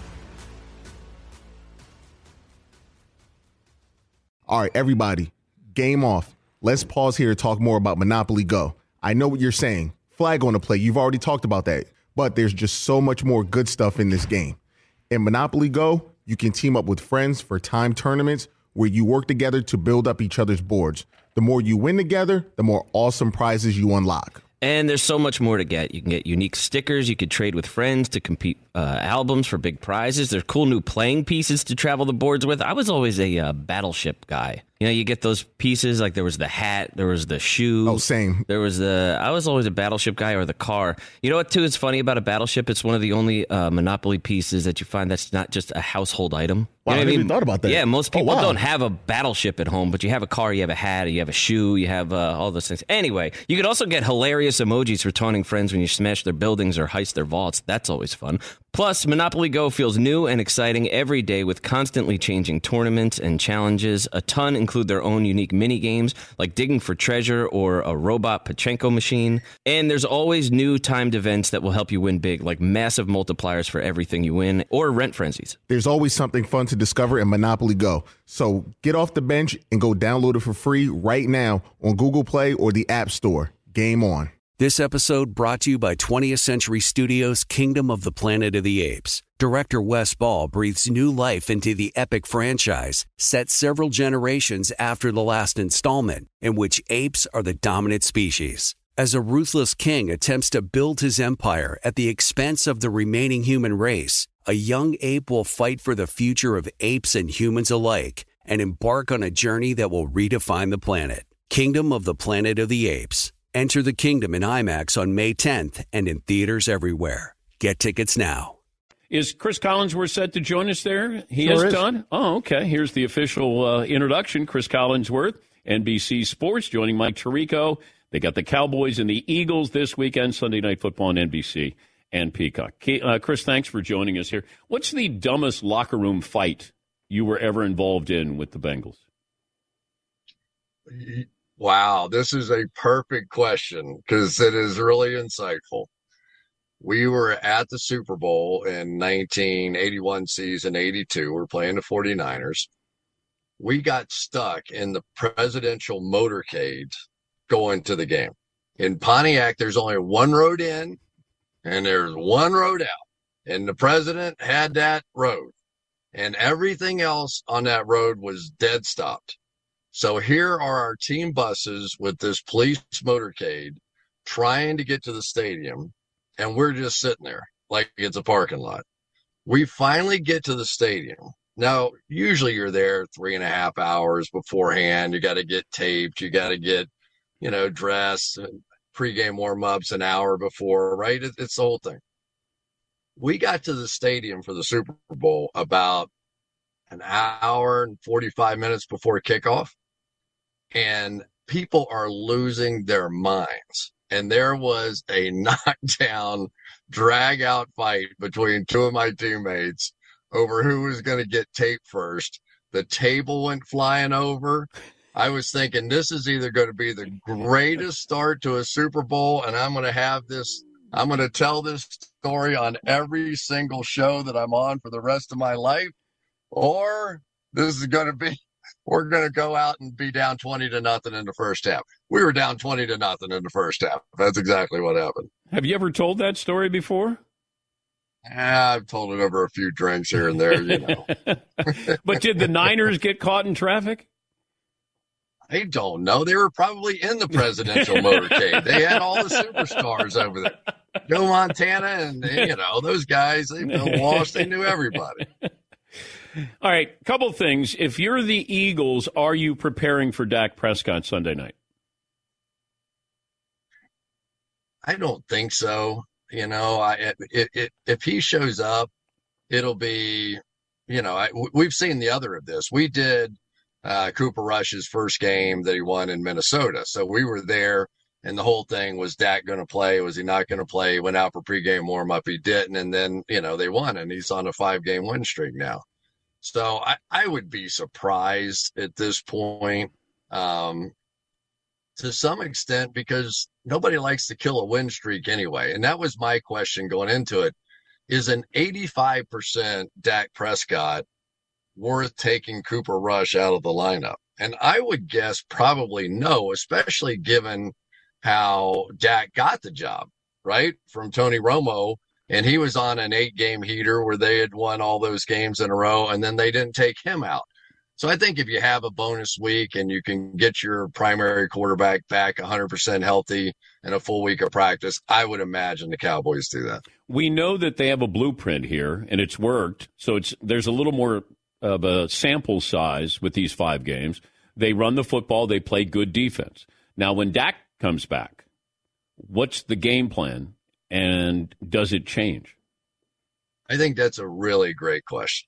J: All right, everybody. Game off. Let's pause here to talk more about Monopoly Go. I know what you're saying. Flag on the play. You've already talked about that. But there's just so much more good stuff in this game. In Monopoly Go, you can team up with friends for timed tournaments where you work together to build up each other's boards. The more you win together, the more awesome prizes you unlock.
B: And there's so much more to get. You can get unique stickers. You could trade with friends to compete albums for big prizes. There's cool new playing pieces to travel the boards with. I was always a Battleship guy. You know, you get those pieces, like there was the hat, there was the shoe.
J: Oh, same.
B: I was always a Battleship guy, or the car. You know what, too, is funny about a Battleship? It's one of the only Monopoly pieces that you find that's not just a household item.
J: Wow,
B: You know
J: I never even thought about that.
B: Yeah, most people
J: wow.
B: don't have a Battleship at home, but you have a car, you have a hat, you have a shoe, you have all those things. Anyway, you could also get hilarious emojis for taunting friends when you smash their buildings or heist their vaults. That's always fun. Plus, Monopoly Go feels new and exciting every day with constantly changing tournaments and challenges. A ton include their own unique mini games like digging for treasure or a robot Pachinko machine. And there's always new timed events that will help you win big, like massive multipliers for everything you win or rent frenzies.
J: There's always something fun to discover in Monopoly Go. So get off the bench and go download it for free right now on Google Play or the App Store. Game on.
E: This episode brought to you by 20th Century Studios' Kingdom of the Planet of the Apes. Director Wes Ball breathes new life into the epic franchise, set several generations after the last installment, in which apes are the dominant species. As a ruthless king attempts to build his empire at the expense of the remaining human race, a young ape will fight for the future of apes and humans alike and embark on a journey that will redefine the planet. Kingdom of the Planet of the Apes. Enter the kingdom in IMAX on May 10th and in theaters everywhere. Get tickets now.
G: Is Chris Collinsworth set to join us there? He
I: Sure
G: is
I: is.
G: done? Oh, okay. Here's the official introduction. Chris Collinsworth, NBC Sports, joining Mike Tirico. They got the Cowboys and the Eagles this weekend, Sunday Night Football on NBC and Peacock. Chris, thanks for joining us here. What's the dumbest locker room fight you were ever involved in with the Bengals?
O: Wow, this is a perfect question because it is really insightful. We were at the Super Bowl in 1981 season, 82. We're playing the 49ers. We got stuck in the presidential motorcade going to the game. In Pontiac, there's only one road in and there's one road out. And the president had that road. And everything else on that road was dead stopped. So here are our team buses with this police motorcade trying to get to the stadium. And we're just sitting there like it's a parking lot. We finally get to the stadium. Now, usually you're there 3.5 hours beforehand. You got to get taped. You got to get, dressed, pregame warm-ups an hour before, right? It's the whole thing. We got to the stadium for the Super Bowl about an hour and 45 minutes before kickoff. And people are losing their minds. And there was a knockdown, drag-out fight between two of my teammates over who was going to get taped first. The table went flying over. I was thinking this is either going to be the greatest start to a Super Bowl, and I'm going to tell this story on every single show that I'm on for the rest of my life, or this is going to be, we're going to go out and be down 20-0 in the first half. We were down 20-0 in the first half. That's exactly what happened.
G: Have you ever told that story before?
O: I've told it over a few drinks here and there,
G: But did the Niners get caught in traffic?
O: I don't know. They were probably in the presidential motorcade. They had all the superstars over there. Joe Montana and, those guys, they've been lost. They knew everybody.
G: All right, couple things. If you're the Eagles, are you preparing for Dak Prescott Sunday night?
O: I don't think so. If he shows up, it'll be, we've seen the other of this. We did Cooper Rush's first game that he won in Minnesota. So we were there, and the whole thing was Dak going to play? Was he not going to play? He went out for pregame warm-up. He didn't, and then, they won, and he's on a 5-game win streak now. So I would be surprised at this point to some extent because nobody likes to kill a win streak anyway. And that was my question going into it. Is an 85% Dak Prescott worth taking Cooper Rush out of the lineup? And I would guess probably no, especially given how Dak got the job, right, from Tony Romo. And he was on an 8-game heater where they had won all those games in a row, and then they didn't take him out. So I think if you have a bonus week and you can get your primary quarterback back 100% healthy in a full week of practice, I would imagine the Cowboys do that.
G: We know that they have a blueprint here, and it's worked. So there's a little more of a sample size with these 5 games. They run the football. They play good defense. Now, when Dak comes back, what's the game plan? And does it change?
O: I think that's a really great question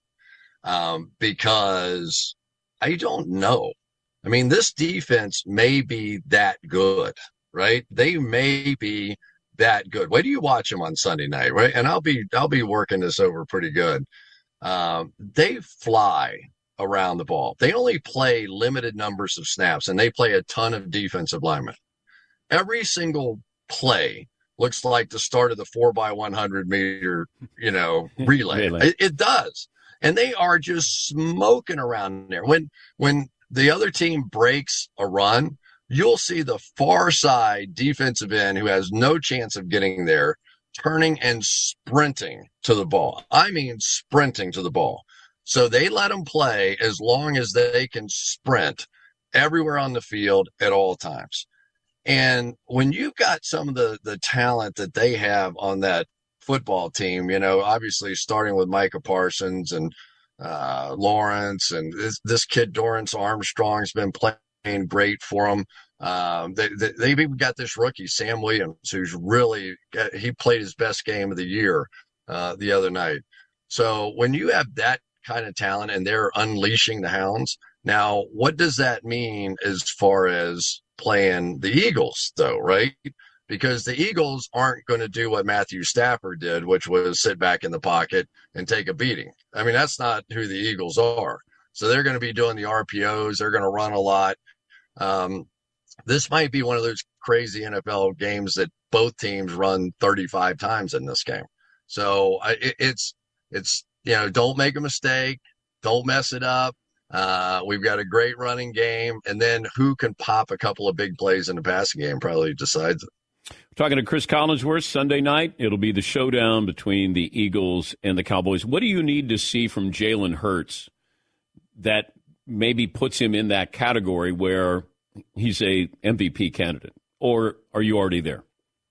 O: because I don't know. I mean, this defense may be that good, right? They may be that good. Wait till you watch them on Sunday night, right? And I'll be working this over pretty good. They fly around the ball. They only play limited numbers of snaps, and they play a ton of defensive linemen. Every single play looks like the start of the 4x100 meter, relay. It does. And they are just smoking around there. When the other team breaks a run, you'll see the far side defensive end who has no chance of getting there, turning and sprinting to the ball. I mean, sprinting to the ball. So they let them play as long as they can sprint everywhere on the field at all times. And when you've got some of the talent that they have on that football team, obviously starting with Micah Parsons and Lawrence and this kid Dorrance Armstrong's been playing great for them. They've even got this rookie, Sam Williams, who's really he played his best game of the year the other night. So when you have that kind of talent and they're unleashing the Hounds, now what does that mean as far as playing the Eagles, though, right? Because the Eagles aren't going to do what Matthew Stafford did, which was sit back in the pocket and take a beating. I mean, that's not who the Eagles are. So they're going to be doing the RPOs. They're going to run a lot. This might be one of those crazy NFL games that both teams run 35 times in this game. So it's don't make a mistake. Don't mess it up. We've got a great running game. And then who can pop a couple of big plays in the passing game probably decides it.
G: Talking to Chris Collinsworth Sunday night. It'll be the showdown between the Eagles and the Cowboys. What do you need to see from Jalen Hurts that maybe puts him in that category where he's a MVP candidate? Or are you already there?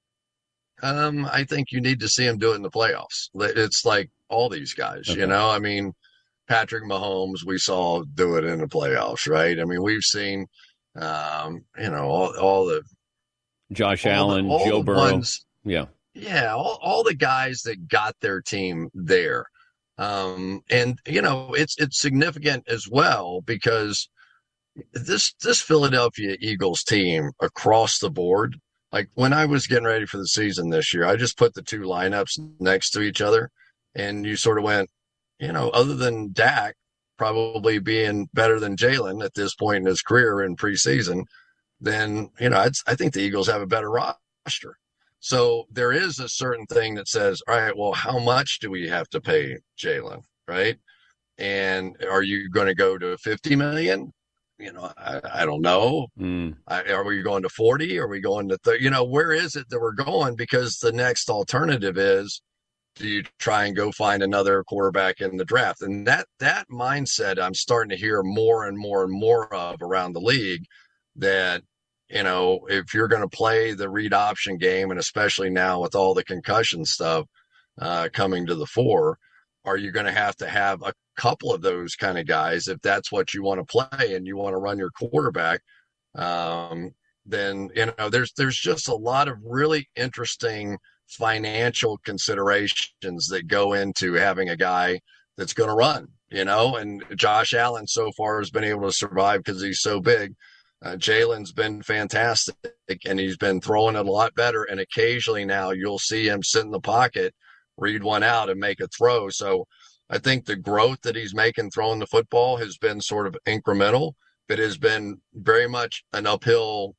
O: I think you need to see him do it in the playoffs. It's like all these guys,
G: Okay.
O: I mean, Patrick Mahomes, we saw do it in the playoffs, right? I mean, we've seen, all the
G: Josh Allen, Joe Burrow. Yeah,
O: all the guys that got their team there. It's significant as well because this Philadelphia Eagles team across the board, like when I was getting ready for the season this year, I just put the two lineups next to each other and you sort of went, other than Dak probably being better than Jalen at this point in his career in preseason, then, I think the Eagles have a better roster. So there is a certain thing that says, all right, well, how much do we have to pay Jalen, right? And are you going to go to $50 million? I don't know. Are we going to 40? Are we going to 30? Where is it that we're going? Because the next alternative is, do you try and go find another quarterback in the draft? And that mindset I'm starting to hear more and more and more of around the league, that, if you're going to play the read option game, and especially now with all the concussion stuff coming to the fore, are you going to have a couple of those kind of guys if that's what you want to play and you want to run your quarterback? Then, there's just a lot of really interesting financial considerations that go into having a guy that's going to run, and Josh Allen so far has been able to survive because he's so big. Jalen's been fantastic and he's been throwing it a lot better. And occasionally now you'll see him sit in the pocket, read one out and make a throw. So I think the growth that he's making throwing the football has been sort of incremental, but has been very much an uphill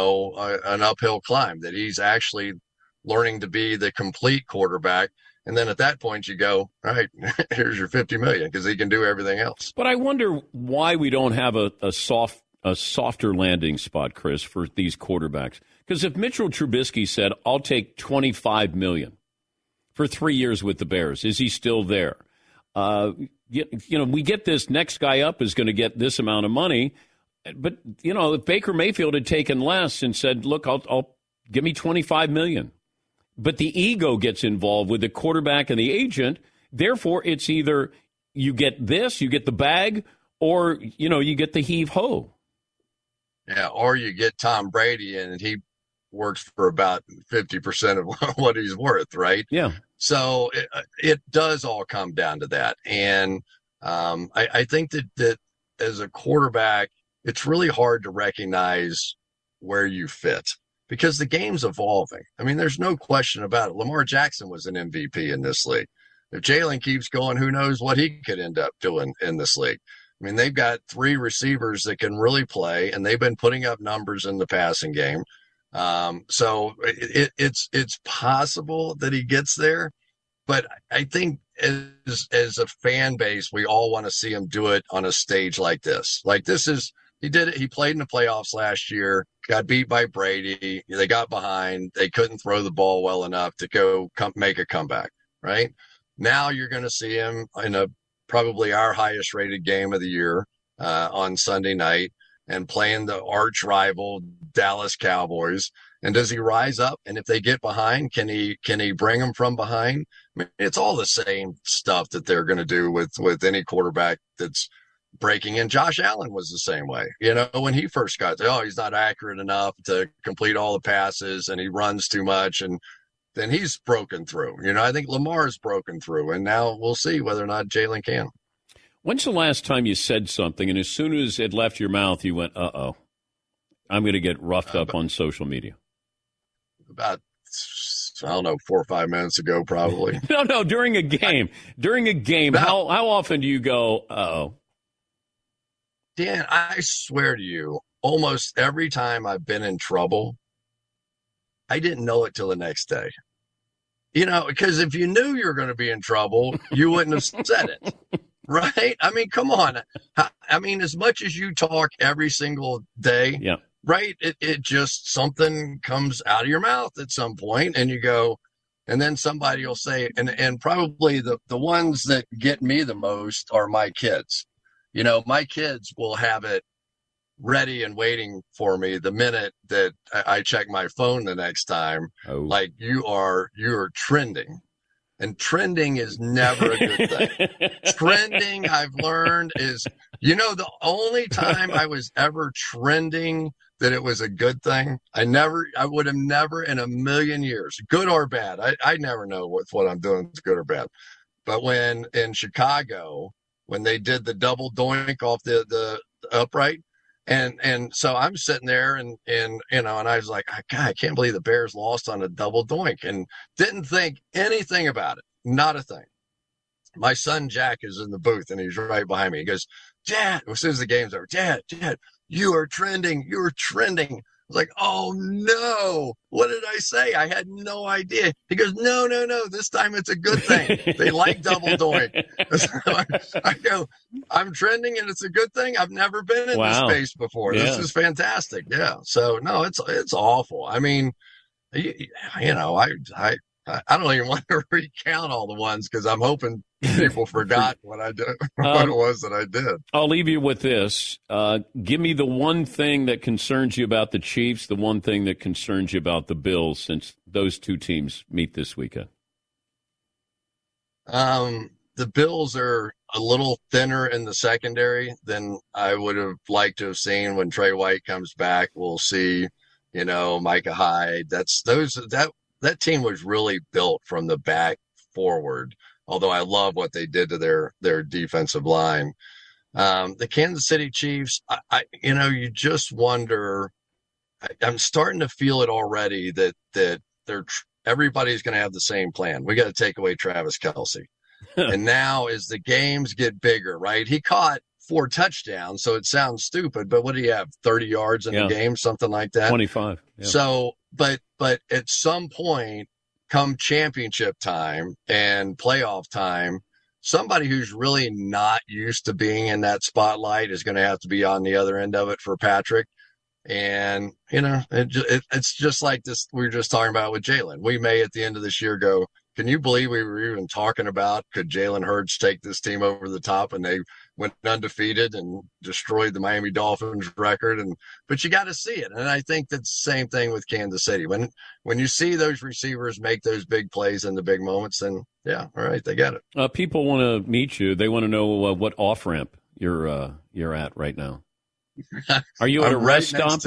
O: climb, that he's actually learning to be the complete quarterback. And then at that point you go, all right, here's your $50 million, because he can do everything else.
G: But I wonder why we don't have a softer landing spot, Chris, for these quarterbacks. Because if Mitchell Trubisky said, I'll take $25 million for 3 years with the Bears, is he still there? We get this next guy up is going to get this amount of money. But, if Baker Mayfield had taken less and said, look, I'll give me $25 million. But the ego gets involved with the quarterback and the agent. Therefore, it's either you get this, you get the bag, or, you get the heave-ho.
O: Yeah, or you get Tom Brady and he works for about 50% of what he's worth, right?
G: Yeah.
O: So it does all come down to that. And I think that as a quarterback, it's really hard to recognize where you fit because the game's evolving. I mean, there's no question about it. Lamar Jackson was an MVP in this league. If Jalen keeps going, who knows what he could end up doing in this league. I mean, they've got three receivers that can really play, and they've been putting up numbers in the passing game. So it's possible that he gets there, but I think as a fan base, we all want to see him do it on a stage like this. He did it. He played in the playoffs last year, got beat by Brady. They got behind. They couldn't throw the ball well enough to make a comeback, right? Now you're going to see him in probably our highest rated game of the year on Sunday night and playing the arch rival Dallas Cowboys. And does he rise up? And if they get behind, can he bring them from behind? I mean, it's all the same stuff that they're going to do with any quarterback that's breaking in. Josh Allen was the same way. You know, when he first got there, he's not accurate enough to complete all the passes and he runs too much. And then he's broken through. You know, I think Lamar's broken through. And now we'll see whether or not Jalen can.
G: When's the last time you said something and as soon as it left your mouth, you went, uh-oh, I'm going to get roughed up on social media?
O: About, I don't know, 4 or 5 minutes ago, probably.
G: No, during a game. How often do you go, uh-oh?
O: Dan, I swear to you, almost every time I've been in trouble, I didn't know it till the next day. You know, because if you knew you were going to be in trouble, you wouldn't have said it. Right? I mean, come on. I mean, as much as you talk every single day,
G: yeah.
O: Right? It just, something comes out of your mouth at some point and you go, and then somebody will say, and probably the ones that get me the most are my kids. You know, my kids will have it ready and waiting for me the minute that I check my phone the next time.
G: Oh.
O: Like, you are trending. And trending is never a good thing. Trending, I've learned, is, you know, the only time I was ever trending that it was a good thing, I would have never in a million years, good or bad. I never know what I'm doing is good or bad. But when in Chicago, when they did the double doink off the upright, and so I'm sitting there and you know, and I was like, God, I can't believe the Bears lost on a double doink, and didn't think anything about it. Not a thing. My son Jack is in the booth and he's right behind me. He goes, Dad, as soon as the game's over, Dad, you are trending. You're trending. I was like, oh no, what did I say? I had no idea. He goes, no, this time it's a good thing. They like double doink. So I go, I'm trending and it's a good thing. I've never been in this space before. Yeah. This is fantastic. Yeah. So no, it's awful. I mean, you know, I don't even want to recount all the ones because I'm hoping people forgot what I did, what it was that I did.
G: I'll leave you with this. Give me the one thing that concerns you about the Chiefs, the one thing that concerns you about the Bills, since those two teams meet this weekend.
O: The Bills are a little thinner in the secondary than I would have liked to have seen. When Trey White comes back, we'll see, you know, Micah Hyde. That team was really built from the back forward, although I love what they did to their defensive line. The Kansas City Chiefs, you know, you just wonder. I'm starting to feel it already that everybody's going to have the same plan. We got to take away Travis Kelce. And now as the games get bigger, right? He caught 4 touchdowns, so it sounds stupid, but what do you have, 30 yards in the game, something like that?
G: 25. Yeah.
O: So, but at some point, come championship time and playoff time, somebody who's really not used to being in that spotlight is going to have to be on the other end of it for Patrick. And, you know, it's just like this we were just talking about with Jalen. We may at the end of this year go, can you believe we were even talking about could Jalen Hurts take this team over the top, and they went undefeated and destroyed the Miami Dolphins record? But you got to see it. And I think that's the same thing with Kansas City. When you see those receivers make those big plays in the big moments, then yeah, all right, they get it.
G: People want to meet you. They want to know what off ramp you're at right now. Are you at a rest stop?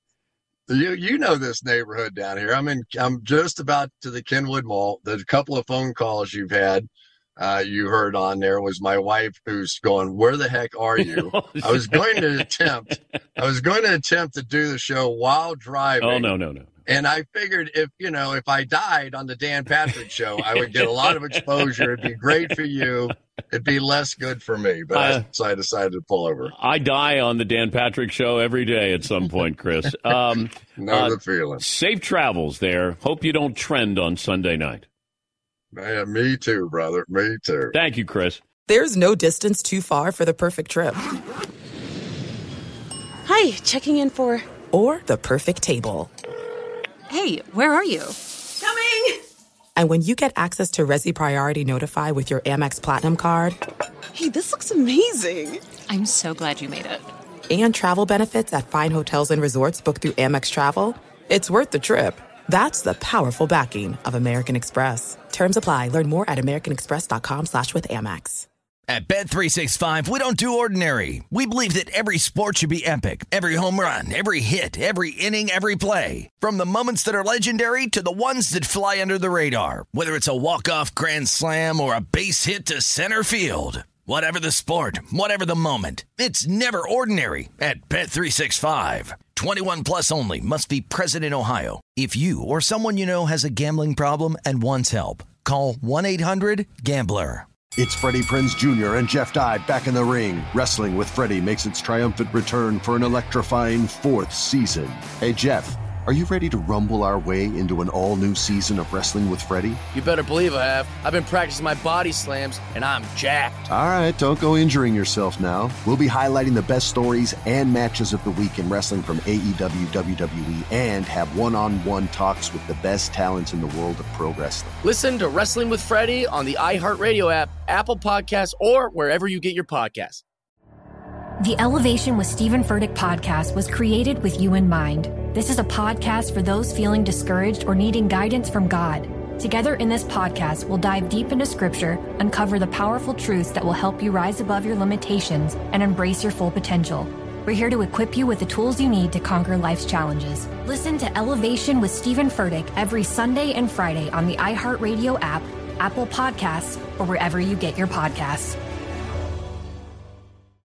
O: You know this neighborhood down here. I'm just about to the Kenwood Mall. There's a couple of phone calls you've had. You heard on there was my wife who's going, where the heck are you? I was going to attempt to do the show while driving.
G: Oh, no.
O: And I figured if I died on the Dan Patrick Show, I would get a lot of exposure. It'd be great for you. It'd be less good for me. But so I decided to pull over.
G: I die on the Dan Patrick Show every day at some point, Chris.
O: Know the feeling.
G: Safe travels there. Hope you don't trend on Sunday night.
O: Man, me too, brother. Me too.
G: Thank you, Chris.
A: There's no distance too far for the perfect trip.
K: Hi, checking in for...
A: Or the perfect table.
K: Hey, where are you?
A: Coming! And when you get access to Resi Priority Notify with your Amex Platinum card...
K: Hey, this looks amazing. I'm so glad you made it.
A: And travel benefits at fine hotels and resorts booked through Amex Travel, it's worth the trip. That's the powerful backing of American Express. Terms apply. Learn more at americanexpress.com/withAmex.
P: At Bet365, we don't do ordinary. We believe that every sport should be epic. Every home run, every hit, every inning, every play. From the moments that are legendary to the ones that fly under the radar. Whether it's a walk-off grand slam or a base hit to center field. Whatever the sport, whatever the moment, it's never ordinary at Bet365. 21 plus only. Must be present in Ohio. If you or someone you know has a gambling problem and wants help, call 1-800-GAMBLER.
Q: It's Freddie Prinze Jr. and Jeff Dye back in the ring. Wrestling with Freddie makes its triumphant return for an electrifying 4th season. Hey, Jeff, are you ready to rumble our way into an all-new season of Wrestling with Freddie?
R: You better believe I have. I've been practicing my body slams, and I'm jacked.
Q: All right, don't go injuring yourself now. We'll be highlighting the best stories and matches of the week in wrestling from AEW, WWE, and have one-on-one talks with the best talents in the world of pro wrestling.
R: Listen to Wrestling with Freddie on the iHeartRadio app, Apple Podcasts, or wherever you get your podcasts.
S: The Elevation with Stephen Furtick podcast was created with you in mind. This is a podcast for those feeling discouraged or needing guidance from God. Together in this podcast, we'll dive deep into Scripture, uncover the powerful truths that will help you rise above your limitations and embrace your full potential. We're here to equip you with the tools you need to conquer life's challenges. Listen to Elevation with Stephen Furtick every Sunday and Friday on the iHeartRadio app, Apple Podcasts, or wherever you get your podcasts.